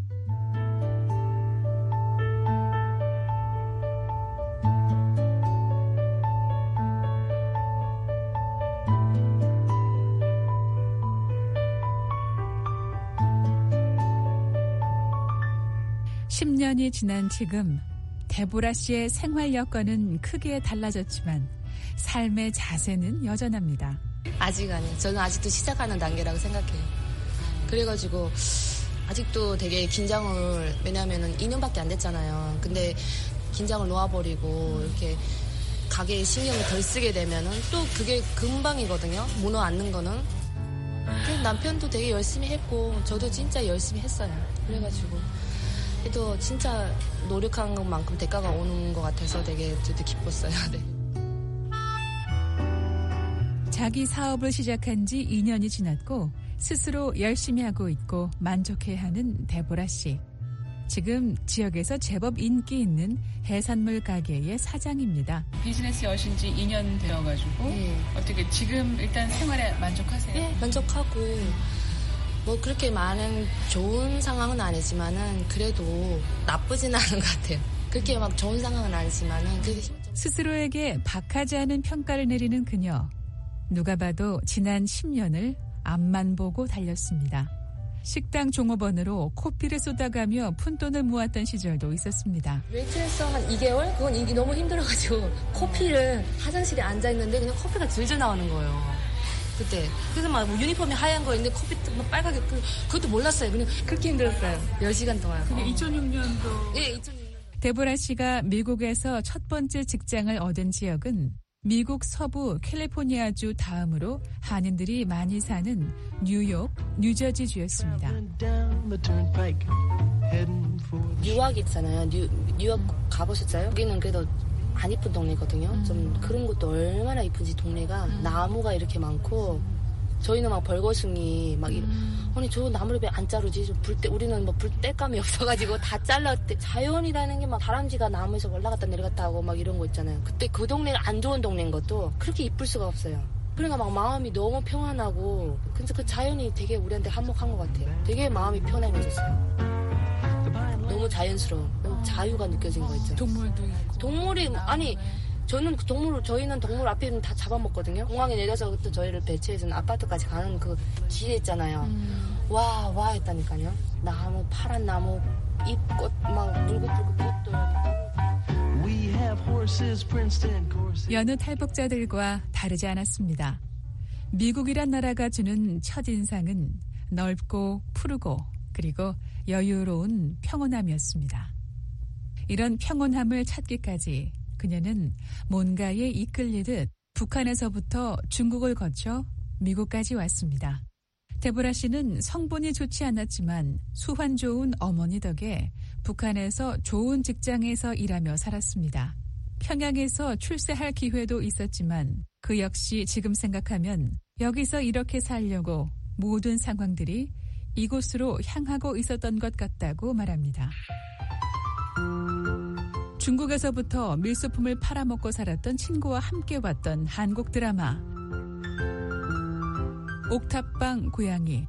십 년이 지난 지금 데보라 씨의 생활 여건은 크게 달라졌지만 삶의 자세는 여전합니다. 아직 아니에요. 저는 아직도 시작하는 단계라고 생각해요. 그래가지고 아직도 되게 긴장을, 왜냐하면 이 년밖에 안 됐잖아요. 근데 긴장을 놓아버리고 이렇게 가게에 신경을 덜 쓰게 되면은 또 그게 금방이거든요. 무너 앉는 거는. 남편도 되게 열심히 했고 저도 진짜 열심히 했어요. 그래가지고 또 진짜 노력한 것만큼 대가가 오는 것 같아서 되게 저도 기뻤어요. 네. 자기 사업을 시작한 지 이 년이 지났고 스스로 열심히 하고 있고 만족해하는 데보라 씨. 지금 지역에서 제법 인기 있는 해산물 가게의 사장입니다. 비즈니스 여신 지 이 년 되어가지고 네. 어떻게 지금 일단 생활에 만족하세요? 네, 만족하고 뭐 그렇게 많은 좋은 상황은 아니지만은 그래도 나쁘진 않은 것 같아요. 그렇게 막 좋은 상황은 아니지만은 그래도 스스로에게 박하지 않은 평가를 내리는 그녀. 누가 봐도 지난 십 년을 앞만 보고 달렸습니다. 식당 종업원으로 코피를 쏟아가며 푼돈을 모았던 시절도 있었습니다. 웨이트레스 한 이 개월? 그건 이게 너무 힘들어가지고 코피를 화장실에 앉아있는데 그냥 커피가 줄줄 나오는 거예요. 그때. 그래서 막 유니폼이 하얀 거 있는데 커피 막 빨갛게, 그것도 몰랐어요. 그냥 그렇게 힘들었어요. 열 시간 동안. 그게 어. 이천육 년도. 네, 이천육 년. 데보라 씨가 미국에서 첫 번째 직장을 얻은 지역은 미국 서부 캘리포니아주 다음으로 한인들이 많이 사는 뉴욕, 뉴저지주였습니다. 뉴욕 있잖아요. 뉴, 뉴욕 가보셨어요? 여기는 그래도 안 이쁜 동네거든요. 음. 좀 그런 것도 얼마나 이쁜지 동네가 음. 나무가 이렇게 많고 저희는 막 벌거숭이 막 음. 아니 저 나무를 왜 안 자르지? 불때 우리는 뭐 불뗄감이 없어가지고 다 잘랐대. 자연이라는 게 막 다람쥐가 나무에서 올라갔다 내려갔다 하고 막 이런 거 있잖아요. 그때 그 동네가 안 좋은 동네인 것도 그렇게 이쁠 수가 없어요. 그러니까 막 마음이 너무 평안하고 그래서 그 자연이 되게 우리한테 한몫한 것 같아요. 되게 마음이 편안해졌어요. 너무 자연스러워. 너무 자유가 느껴진 거 있죠. 동물도 있고. 동물이 아니 저는 그 동물 저희는 동물 앞에는 다 잡아먹거든요. 공항에 내려서 그때 저희를 배치해서 아파트까지 가는 그 길에 있잖아요. 음. 와, 와 했다니까요. 나무 파란 나무 잎꽃 막 붉은붉은 꽃도. 여느 탈북자들과 다르지 않았습니다. 미국이란 나라가 주는 첫인상은 넓고 푸르고 그리고 여유로운 평온함이었습니다. 이런 평온함을 찾기까지 그녀는 뭔가에 이끌리듯 북한에서부터 중국을 거쳐 미국까지 왔습니다. 데보라 씨는 성분이 좋지 않았지만 수환 좋은 어머니 덕에 북한에서 좋은 직장에서 일하며 살았습니다. 평양에서 출세할 기회도 있었지만 그 역시 지금 생각하면 여기서 이렇게 살려고 모든 상황들이 이곳으로 향하고 있었던 것 같다고 말합니다. 중국에서부터 밀소품을 팔아먹고 살았던 친구와 함께 봤던 한국 드라마 옥탑방 고양이.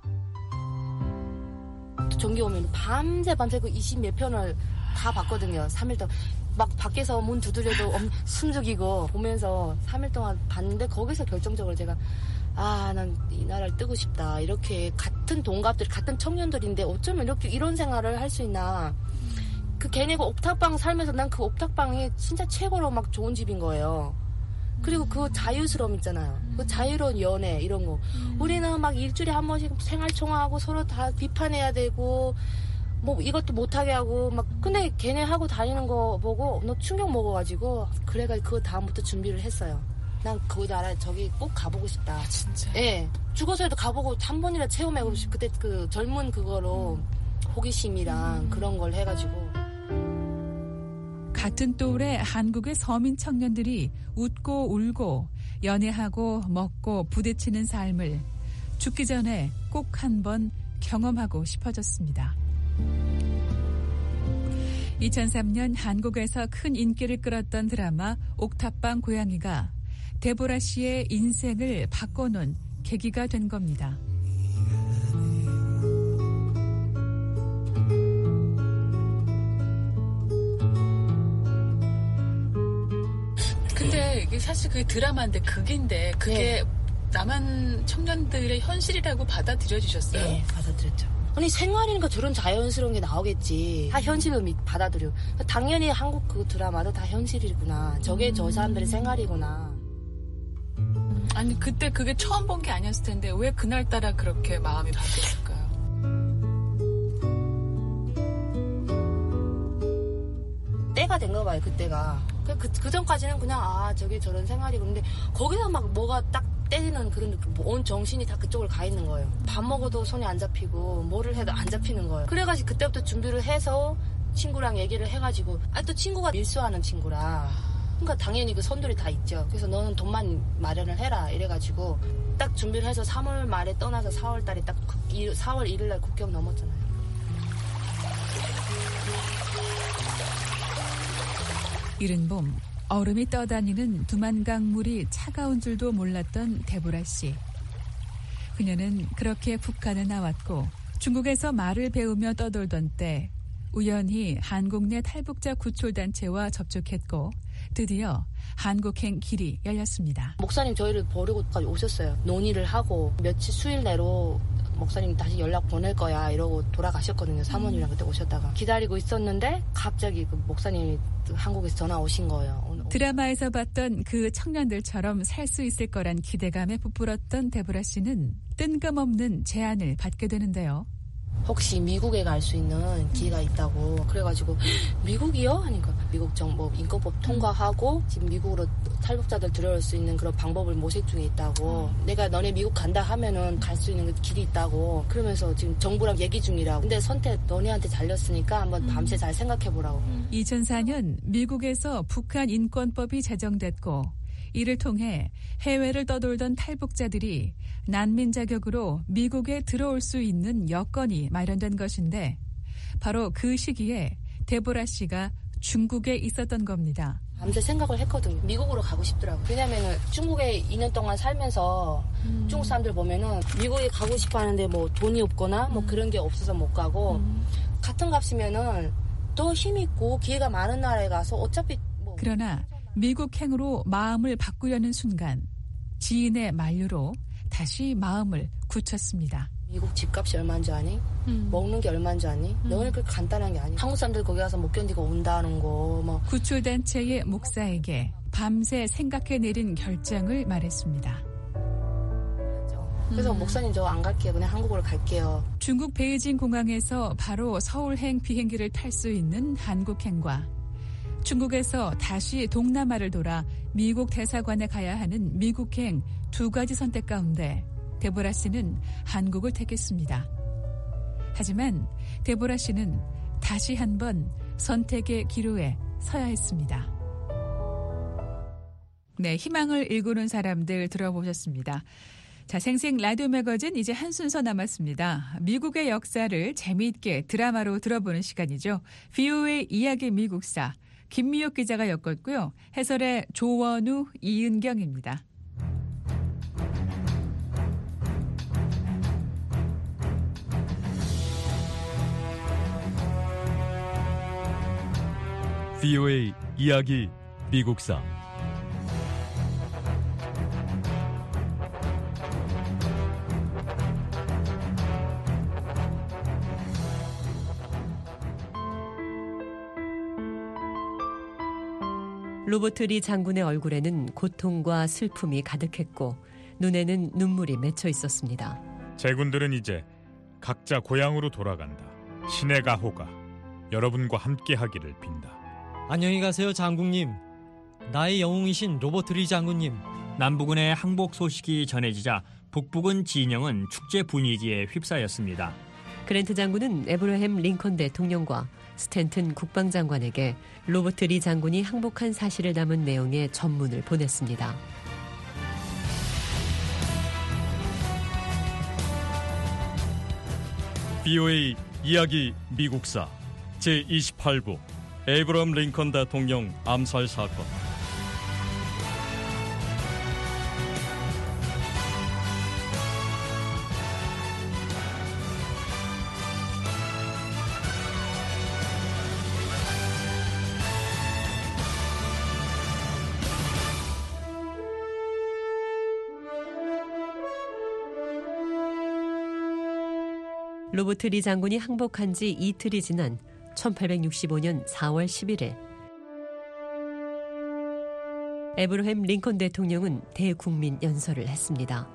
전기 오면 밤새 밤새 그 이십 몇 편을 다 봤거든요. 삼 일 동안. 막 밖에서 문 두드려도 숨죽이고 보면서 삼 일 동안 봤는데 거기서 결정적으로 제가 아, 난 이 나라를 뜨고 싶다. 이렇게 같은 동갑들, 같은 청년들인데 어쩌면 이렇게 이런 생활을 할 수 있나. 그 걔네가 옥탑방 살면서 난 그 옥탑방이 진짜 최고로 막 좋은 집인 거예요. 그리고 그 자유스러움 있잖아요. 그 자유로운 연애 이런 거. 우리는 막 일주일에 한 번씩 생활총화하고 서로 다 비판해야 되고 뭐 이것도 못하게 하고 막 근데 걔네 하고 다니는 거 보고 너 충격 먹어가지고 그래가지고 그거 다음부터 준비를 했어요. 난 그 나라 저기 꼭 가보고 싶다. 아, 진짜? 예. 죽어서라도 가보고 한 번이라 체험해보고 싶. 그때 그 젊은 그거로 호기심이랑 음. 그런 걸 해가지고. 같은 또래 한국의 서민 청년들이 웃고 울고 연애하고 먹고 부대치는 삶을 죽기 전에 꼭 한번 경험하고 싶어졌습니다. 이천삼 년 한국에서 큰 인기를 끌었던 드라마 옥탑방 고양이가 데보라 씨의 인생을 바꿔놓은 계기가 된 겁니다. 근데 이게 사실 그게 드라마인데 극인데 그게 네. 남한 청년들의 현실이라고 받아들여 주셨어요? 네, 받아들였죠. 아니 생활이니까 저런 자연스러운 게 나오겠지. 다 현실을 받아들여. 당연히 한국 그 드라마도 다 현실이구나. 저게 음. 저 사람들의 생활이구나. 아니 그때 그게 처음 본 게 아니었을 텐데 왜 그날따라 그렇게 마음이 바뀌었을까요? 때가 된 거 봐요. 그때가. 그, 그, 그 전까지는 그냥 아 저게 저런 생활이고 근데 거기서 막 뭐가 딱 때리는 그런 온 정신이 다 그쪽으로 가 있는 거예요. 밥 먹어도 손이 안 잡히고 뭐를 해도 안 잡히는 거예요. 그래가지고 그때부터 준비를 해서 친구랑 얘기를 해가지고 아 또 친구가 밀수하는 친구라 그러니까 당연히 그 선들이 다 있죠. 그래서 너는 돈만 마련을 해라 이래가지고 딱 준비를 해서 삼월 말에 떠나서 사월 달에 딱 사월 일일 날 국경 넘었잖아요. 이른 봄 얼음이 떠다니는 두만강물이 차가운 줄도 몰랐던 데보라 씨. 그녀는 그렇게 북한을 나왔고 중국에서 말을 배우며 떠돌던 때 우연히 한국 내 탈북자 구출단체와 접촉했고 드디어 한국행 길이 열렸습니다. 목사님 저희를 버리고까지 오셨어요. 논의를 하고 며칠 수일 내로 목사님 다시 연락 보낼 거야 이러고 돌아가셨거든요. 사모님이랑 그때 오셨다가 기다리고 있었는데 갑자기 그 목사님이 한국에서 전화 오신 거예요. 드라마에서 봤던 그 청년들처럼 살 수 있을 거란 기대감에 부풀었던 데보라 씨는 뜬금없는 제안을 받게 되는데요. 혹시 미국에 갈 수 있는 기회가 있다고 그래가지고 미국이요? 하니까 미국 정보 인권법 통과하고 지금 미국으로 탈북자들 들어올 수 있는 그런 방법을 모색 중에 있다고 내가 너네 미국 간다 하면은 갈 수 있는 길이 있다고 그러면서 지금 정부랑 얘기 중이라고 근데 선택 너네한테 잘렸으니까 한번 밤새 잘 생각해보라고. 이천사 년 미국에서 북한 인권법이 제정됐고 이를 통해 해외를 떠돌던 탈북자들이 난민 자격으로 미국에 들어올 수 있는 여건이 마련된 것인데 바로 그 시기에 데보라 씨가 중국에 있었던 겁니다. 밤새 생각을 했거든요. 미국으로 가고 싶더라고요. 왜냐면은 중국에 이 년 동안 살면서 음. 중국 사람들 보면은 미국에 가고 싶어 하는데 뭐 돈이 없거나 뭐 음. 그런 게 없어서 못 가고 음. 같은 값이면은 더 힘있고 기회가 많은 나라에 가서 어차피 뭐 그러나 미국행으로 마음을 바꾸려는 순간 지인의 만류로 다시 마음을 굳혔습니다. 미국 집값이 얼마인 줄 아니? 음. 먹는 게 얼마인 줄 아니? 음. 너는 그렇게 간단한 게 아니. 한국 사람들 거기 가서 못 견디고 온다는 거. 뭐. 구출단체의 목사에게 밤새 생각해 내린 결정을 말했습니다. 그래서 음. 목사님 저 안 갈게요. 그냥 한국으로 갈게요. 중국 베이징 공항에서 바로 서울행 비행기를 탈 수 있는 한국행과 중국에서 다시 동남아를 돌아 미국 대사관에 가야 하는 미국행 두 가지 선택 가운데 데보라 씨는 한국을 택했습니다. 하지만 데보라 씨는 다시 한번 선택의 기로에 서야 했습니다. 네, 희망을 일구는 사람들 들어보셨습니다. 자, 생생 라디오 매거진 이제 한 순서 남았습니다. 미국의 역사를 재미있게 드라마로 들어보는 시간이죠. 브이오에이 이야기 미국사. 김미옥 기자가 엮었고요. 해설의 조원우, 이은경입니다. 브이오에이 이야기 미국사. 로버트 리 장군의 얼굴에는 고통과 슬픔이 가득했고 눈에는 눈물이 맺혀 있었습니다. 제군들은 이제 각자 고향으로 돌아간다. 신의 가호가 여러분과 함께하기를 빈다. 안녕히 가세요, 장군님. 나의 영웅이신 로버트 리 장군님. 남부군의 항복 소식이 전해지자 북부군 진영은 축제 분위기에 휩싸였습니다. 그랜트 장군은 에브러햄 링컨 대통령과 스탠튼 국방장관에게 로버트 리 장군이 항복한 사실을 담은 내용의 전문을 보냈습니다. 브이오에이 이야기 미국사 제이십팔 부 에이브러햄 링컨 대통령 암살 사건. 로버트 리 장군이 항복한 지 이틀이 지난 천팔백육십오 년 사월 십일일 에브러햄 링컨 대통령은 대국민 연설을 했습니다.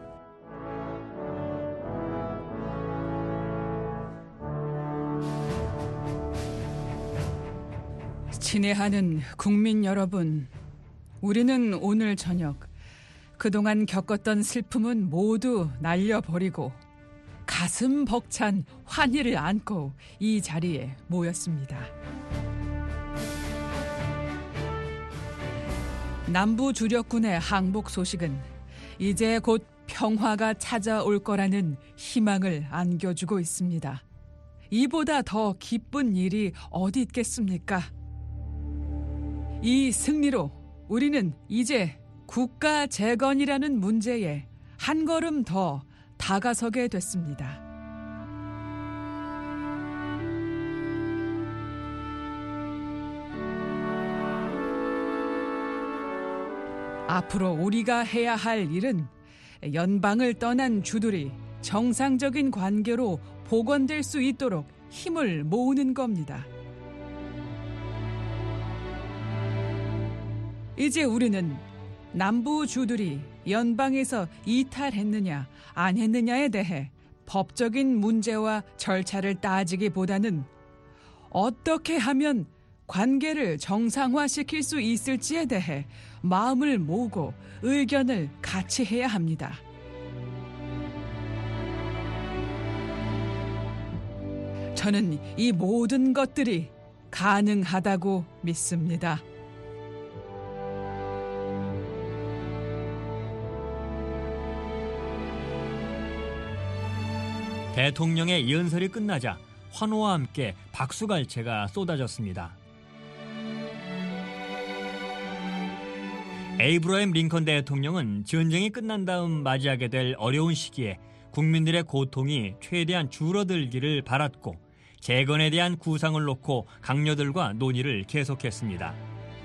친애하는 국민 여러분, 우리는 오늘 저녁 그동안 겪었던 슬픔은 모두 날려버리고 가슴 벅찬 환희를 안고 이 자리에 모였습니다. 남부 주력군의 항복 소식은 이제 곧 평화가 찾아올 거라는 희망을 안겨주고 있습니다. 이보다 더 기쁜 일이 어디 있겠습니까? 이 승리로 우리는 이제 국가 재건이라는 문제에 한 걸음 더 다가서게 됐습니다. 앞으로 우리가 해야 할 일은 연방을 떠난 주들이 정상적인 관계로 복원될 수 있도록 힘을 모으는 겁니다. 이제 우리는 남부 주들이 연방에서 이탈했느냐 안 했느냐에 대해 법적인 문제와 절차를 따지기보다는 어떻게 하면 관계를 정상화시킬 수 있을지에 대해 마음을 모으고 의견을 같이 해야 합니다. 저는 이 모든 것들이 가능하다고 믿습니다. 대통령의 연설이 끝나자 환호와 함께 박수갈채가 쏟아졌습니다. 에이브러햄 링컨 대통령은 전쟁이 끝난 다음 맞이하게 될 어려운 시기에 국민들의 고통이 최대한 줄어들기를 바랐고 재건에 대한 구상을 놓고 강요들과 논의를 계속했습니다.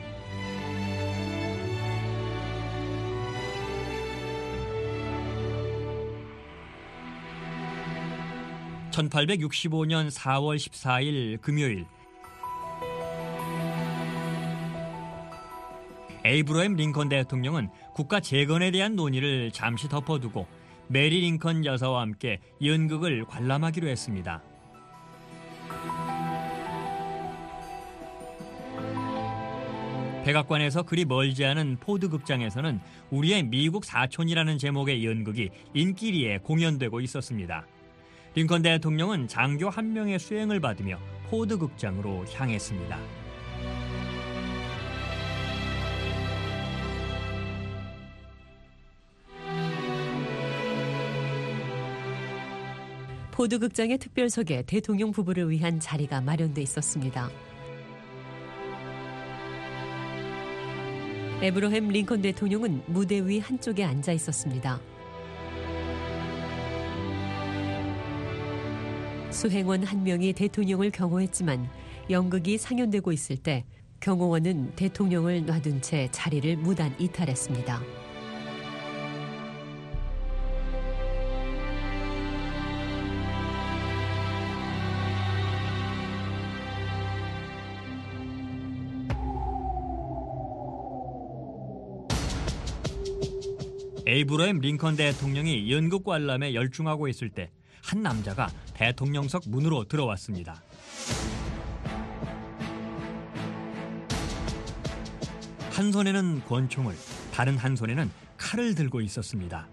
천팔백육십오 년 사월 십사일 금요일 에이브러햄 링컨 대통령은 국가 재건에 대한 논의를 잠시 덮어두고 메리 링컨 여사와 함께 연극을 관람하기로 했습니다. 백악관에서 그리 멀지 않은 포드 극장에서는 우리의 미국 사촌이라는 제목의 연극이 인기리에 공연되고 있었습니다. 링컨 대통령은 장교 한 명의 수행을 받으며 포드 극장으로 향했습니다. 포드 극장의 특별석에 대통령 부부를 위한 자리가 마련돼 있었습니다. 에브러햄 링컨 대통령은 무대 위 한쪽에 앉아 있었습니다. 수행원 한 명이 대통령을 경호했지만 연극이 상연되고 있을 때 경호원은 대통령을 놔둔 채 자리를 무단 이탈했습니다. 에이브러햄 링컨 대통령이 연극 관람에 열중하고 있을 때 한 남자가 대통령석 문으로 들어왔습니다. 한 손에는 권총을, 다른 한 손에는 칼을 들고 있었습니다.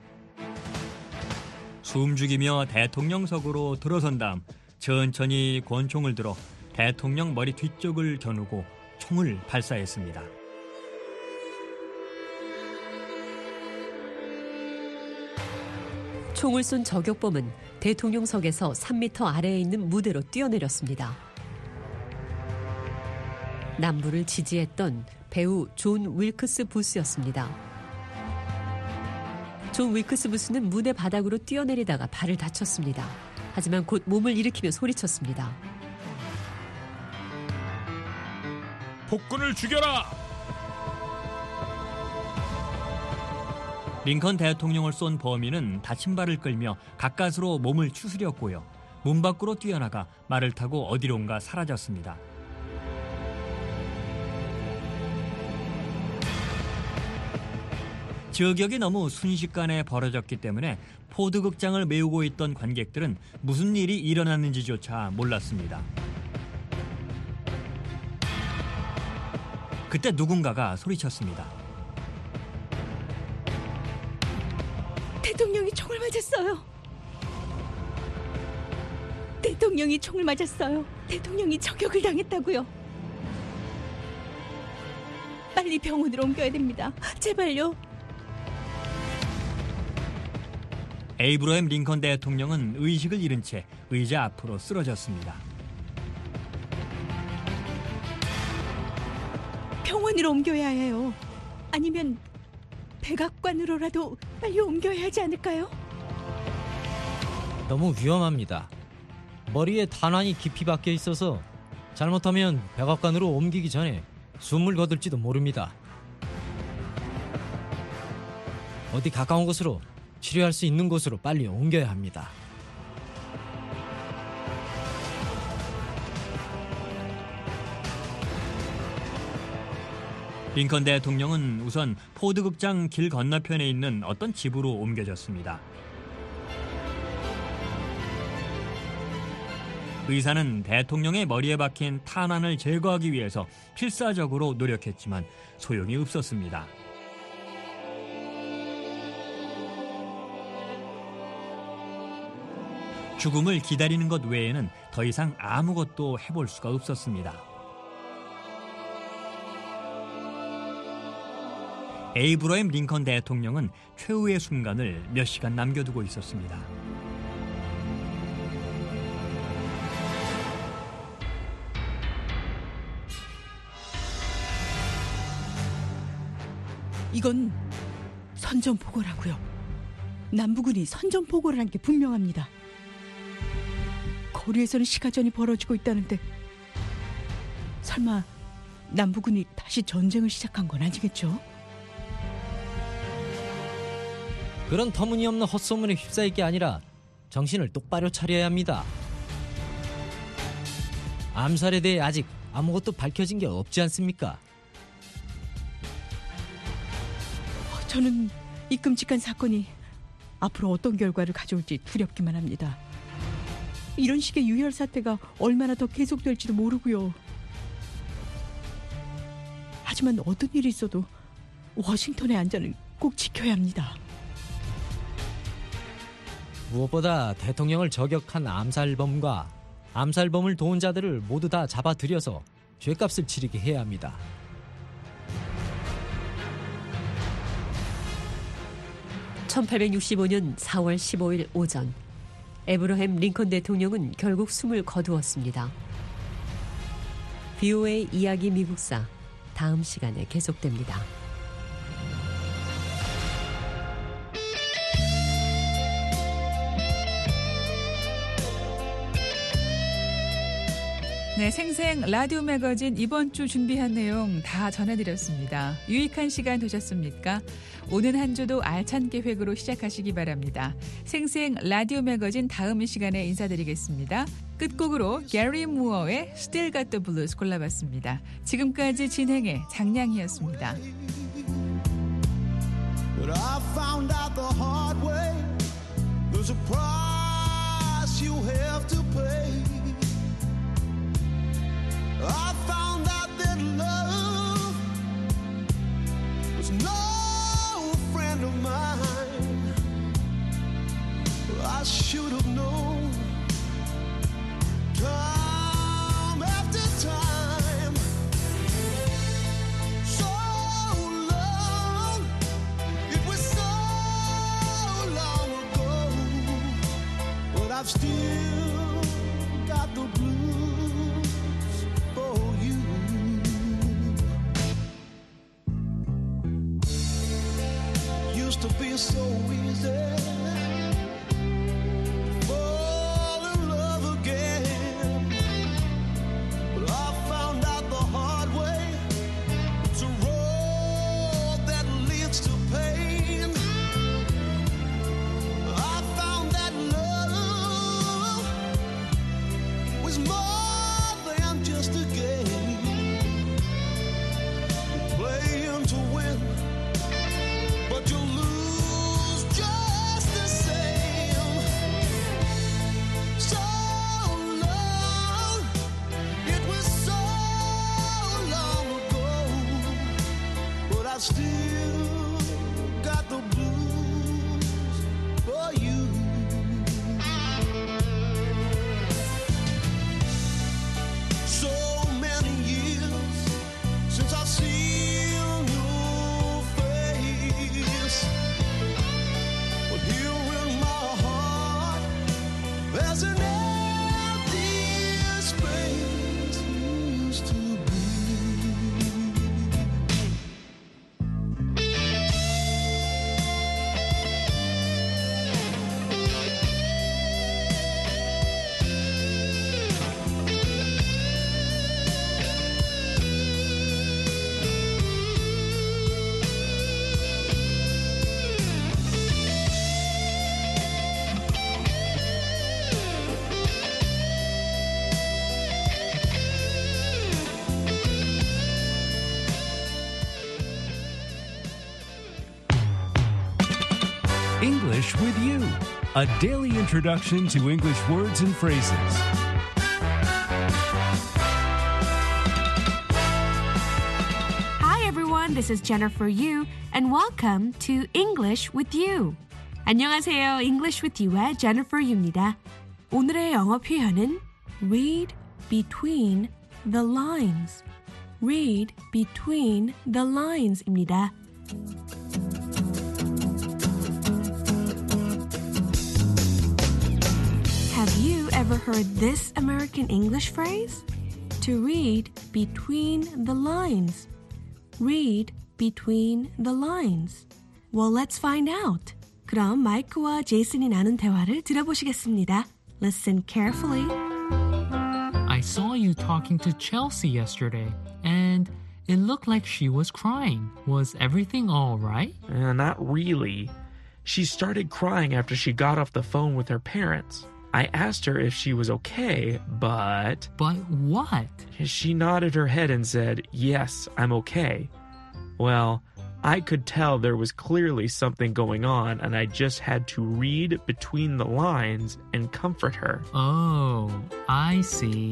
숨죽이며 대통령석으로 들어선 다음 천천히 권총을 들어 대통령 머리 뒤쪽을 겨누고 총을 발사했습니다. 총을 쏜 저격범은 대통령석에서 삼 미터 아래에 있는 무대로 뛰어내렸습니다. 남부를 지지했던 배우 존 윌크스 부스였습니다. 존 윌크스 부스는 무대 바닥으로 뛰어내리다가 발을 다쳤습니다. 하지만 곧 몸을 일으키며 소리쳤습니다. 폭군을 죽여라! 링컨 대통령을 쏜 범인은 다친 발을 끌며 가까스로 몸을 추스렸고요. 문 밖으로 뛰어나가 말을 타고 어디론가 사라졌습니다. 저격이 너무 순식간에 벌어졌기 때문에 포드 극장을 메우고 있던 관객들은 무슨 일이 일어났는지조차 몰랐습니다. 그때 누군가가 소리쳤습니다. 대통령이 총을 맞았어요. 대통령이 총을 맞았어요. 대통령이 저격을 당했다고요. 빨리 병원으로 옮겨야 됩니다. 제발요. 에이브러햄 링컨 대통령은 의식을 잃은 채 의자 앞으로 쓰러졌습니다. 병원으로 옮겨야 해요. 아니면 백악관으로라도 빨리 옮겨야 하지 않을까요? 너무 위험합니다. 머리에 탄환이 깊이 박혀 있어서 잘못하면 백악관으로 옮기기 전에 숨을 거둘지도 모릅니다. 어디 가까운 곳으로 치료할 수 있는 곳으로 빨리 옮겨야 합니다. 링컨 대통령은 우선 포드 극장 길 건너편에 있는 어떤 집으로 옮겨졌습니다. 의사는 대통령의 머리에 박힌 탄환을 제거하기 위해서 필사적으로 노력했지만 소용이 없었습니다. 죽음을 기다리는 것 외에는 더 이상 아무것도 해볼 수가 없었습니다. 에이브러햄 링컨 대통령은 최후의 순간을 몇 시간 남겨두고 있었습니다. 이건 선전포고라고요. 남부군이 선전포고를 한 게 분명합니다. 거리에서는 시가전이 벌어지고 있다는데 설마 남부군이 다시 전쟁을 시작한 건 아니겠죠? 그런 터무니없는 헛소문에 휩싸일 게 아니라 정신을 똑바로 차려야 합니다. 암살에 대해 아직 아무것도 밝혀진 게 없지 않습니까? 저는 이 끔찍한 사건이 앞으로 어떤 결과를 가져올지 두렵기만 합니다. 이런 식의 유혈 사태가 얼마나 더 계속될지도 모르고요. 하지만 어떤 일이 있어도 워싱턴의 안전을 꼭 지켜야 합니다. 무엇보다 대통령을 저격한 암살범과 암살범을 도운 자들을 모두 다 잡아들여서 죗값을 치르게 해야 합니다. 천팔백육십오 년 사월 십오일 오전 에브러햄 링컨 대통령은 결국 숨을 거두었습니다. 브이오에이 이야기 미국사 다음 시간에 계속됩니다. 네, 생생 라디오 매거진 이번 주 준비한 내용 다 전해드렸습니다. 유익한 시간 되셨습니까? 오는 한 주도 알찬 계획으로 시작하시기 바랍니다. 생생 라디오 매거진 다음 시간에 인사드리겠습니다. 끝곡으로 게리 무어의 Still Got the Blues 골라봤습니다. 지금까지 진행의 장량이었습니다. But I found out the hard way. There's a price you have to pay. I found out that love was no friend of mine. I should have known. Time after time, so long. It was so long ago, but I've still got the blues. To be so easy, fall in love again. But I found out the hard way. It's a road that leads to pain. I found that love was more than just a game. Playing to win, but you lose. I've still got the blues for you. So many years since I've seen your face, but here in my heart there's an empty space used to be. English with You, a daily introduction to English words and phrases. Hi everyone, this is Jennifer Yu, and welcome to English with You. 안녕하세요, English with You의 Jennifer Yu입니다. 오늘의 영어 표현은 read between the lines. read between the lines입니다. Have you ever heard this American English phrase? To read between the lines. Read between the lines. Well, let's find out. 그럼 마이크와 제이슨이 나눈 대화를 들어보시겠습니다. Listen carefully. I saw you talking to Chelsea yesterday, and it looked like she was crying. Was everything all right? Uh, not really. She started crying after she got off the phone with her parents. I asked her if she was okay, but... But what? She nodded her head and said, yes, I'm okay. Well, I could tell there was clearly something going on, and I just had to read between the lines and comfort her. Oh, I see.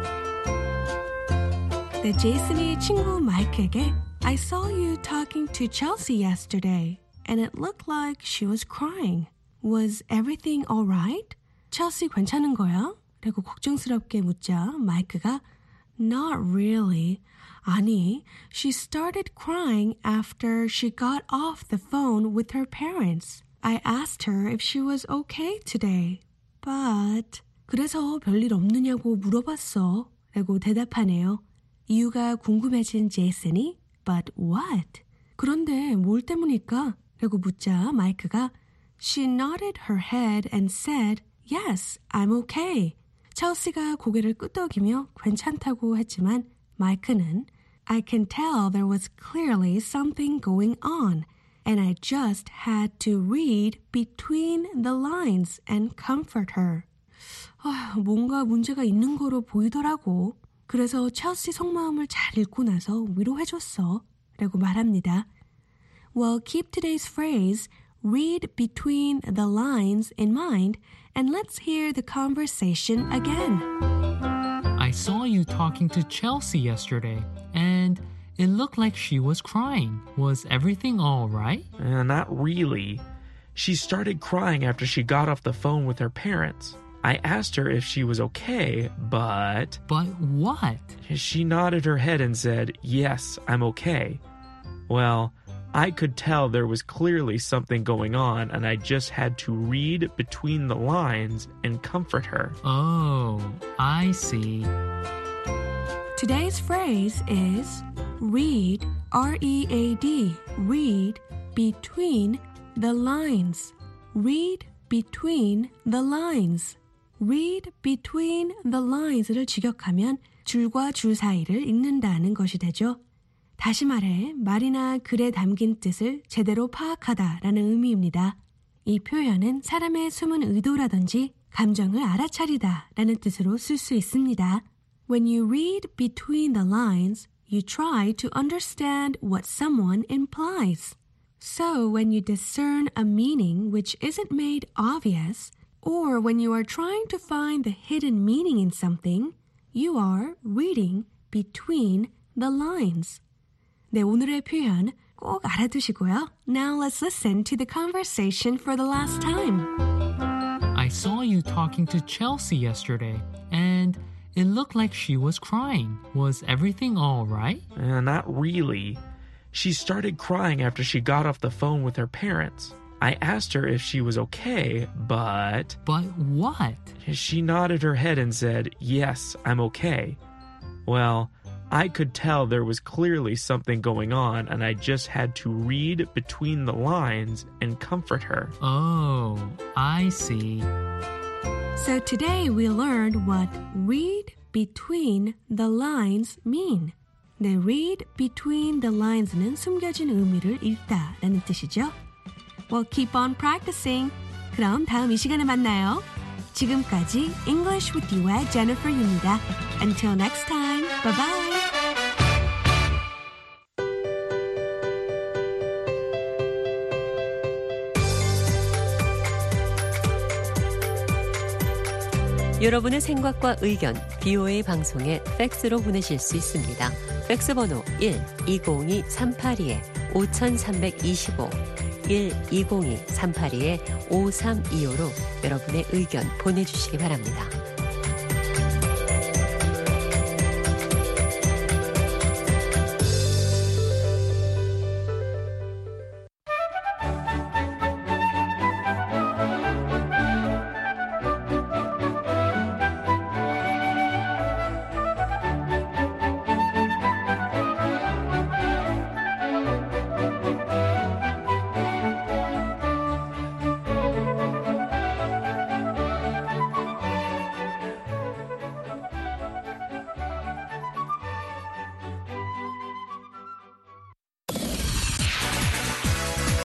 네, 제이슨이 친구 마이크에게 I saw you talking to Chelsea yesterday, and it looked like she was crying. Was everything all right? 첼시 괜찮은 거야? 라고 걱정스럽게 묻자 마이크가 Not really. 아니, she started crying after she got off the phone with her parents. I asked her if she was okay today. but 그래서 별일 없느냐고 물어봤어 라고 대답하네요. 이유가 궁금해진 제이슨이 but what? 그런데 뭘 때문일까? 라고 묻자 마이크가 She nodded her head and said yes, I'm okay. 첼시가 고개를 끄덕이며 괜찮다고 했지만 마이크는 I can tell there was clearly something going on and I just had to read between the lines and comfort her. 아, 뭔가 문제가 있는 거로 보이더라고. 그래서 첼시 속마음을 잘 읽고 나서 위로해줬어. 라고 말합니다. Well, keep today's phrase read between the lines in mind and let's hear the conversation again. I saw you talking to Chelsea yesterday and it looked like she was crying. Was everything all right? Uh, not really. She started crying after she got off the phone with her parents. I asked her if she was okay, but... But what? She nodded her head and said, yes, I'm okay. Well, I could tell there was clearly something going on and I just had to read between the lines and comfort her. Oh, I see. Today's phrase is read, R E A D, read between the lines. Read between the lines. Read between the lines를 직역하면 줄과 줄 사이를 읽는다는 것이 되죠. 다시 말해 말이나 글에 담긴 뜻을 제대로 파악하다라는 의미입니다. 이 표현은 사람의 숨은 의도라든지 감정을 알아차리다라는 뜻으로 쓸 수 있습니다. When you read between the lines, you try to understand what someone implies. So when you discern a meaning which isn't made obvious, or when you are trying to find the hidden meaning in something, you are reading between the lines. 네, 오늘의 표현 꼭 알아두시고요. Now let's listen to the conversation for the last time. I saw you talking to Chelsea yesterday, and it looked like she was crying. Was everything all right? Uh, not really. She started crying after she got off the phone with her parents. I asked her if she was okay, but... But what? She nodded her head and said, yes, I'm okay. Well, I could tell there was clearly something going on and I just had to read between the lines and comfort her. Oh, I see. So today we learned what read between the lines mean. 네, read between the lines는 숨겨진 의미를 읽다라는 뜻이죠. Well, keep on practicing. 그럼 다음 이 시간에 만나요. 지금까지 English with You의 Jennifer입니다. Until next time, bye-bye. 여러분의 생각과 의견 비오에이 방송에 팩스로 보내실 수 있습니다. 팩스 번호 일 이공이 삼팔이 오삼이오 일 이공이 삼팔이 오삼이오로 여러분의 의견 보내주시기 바랍니다.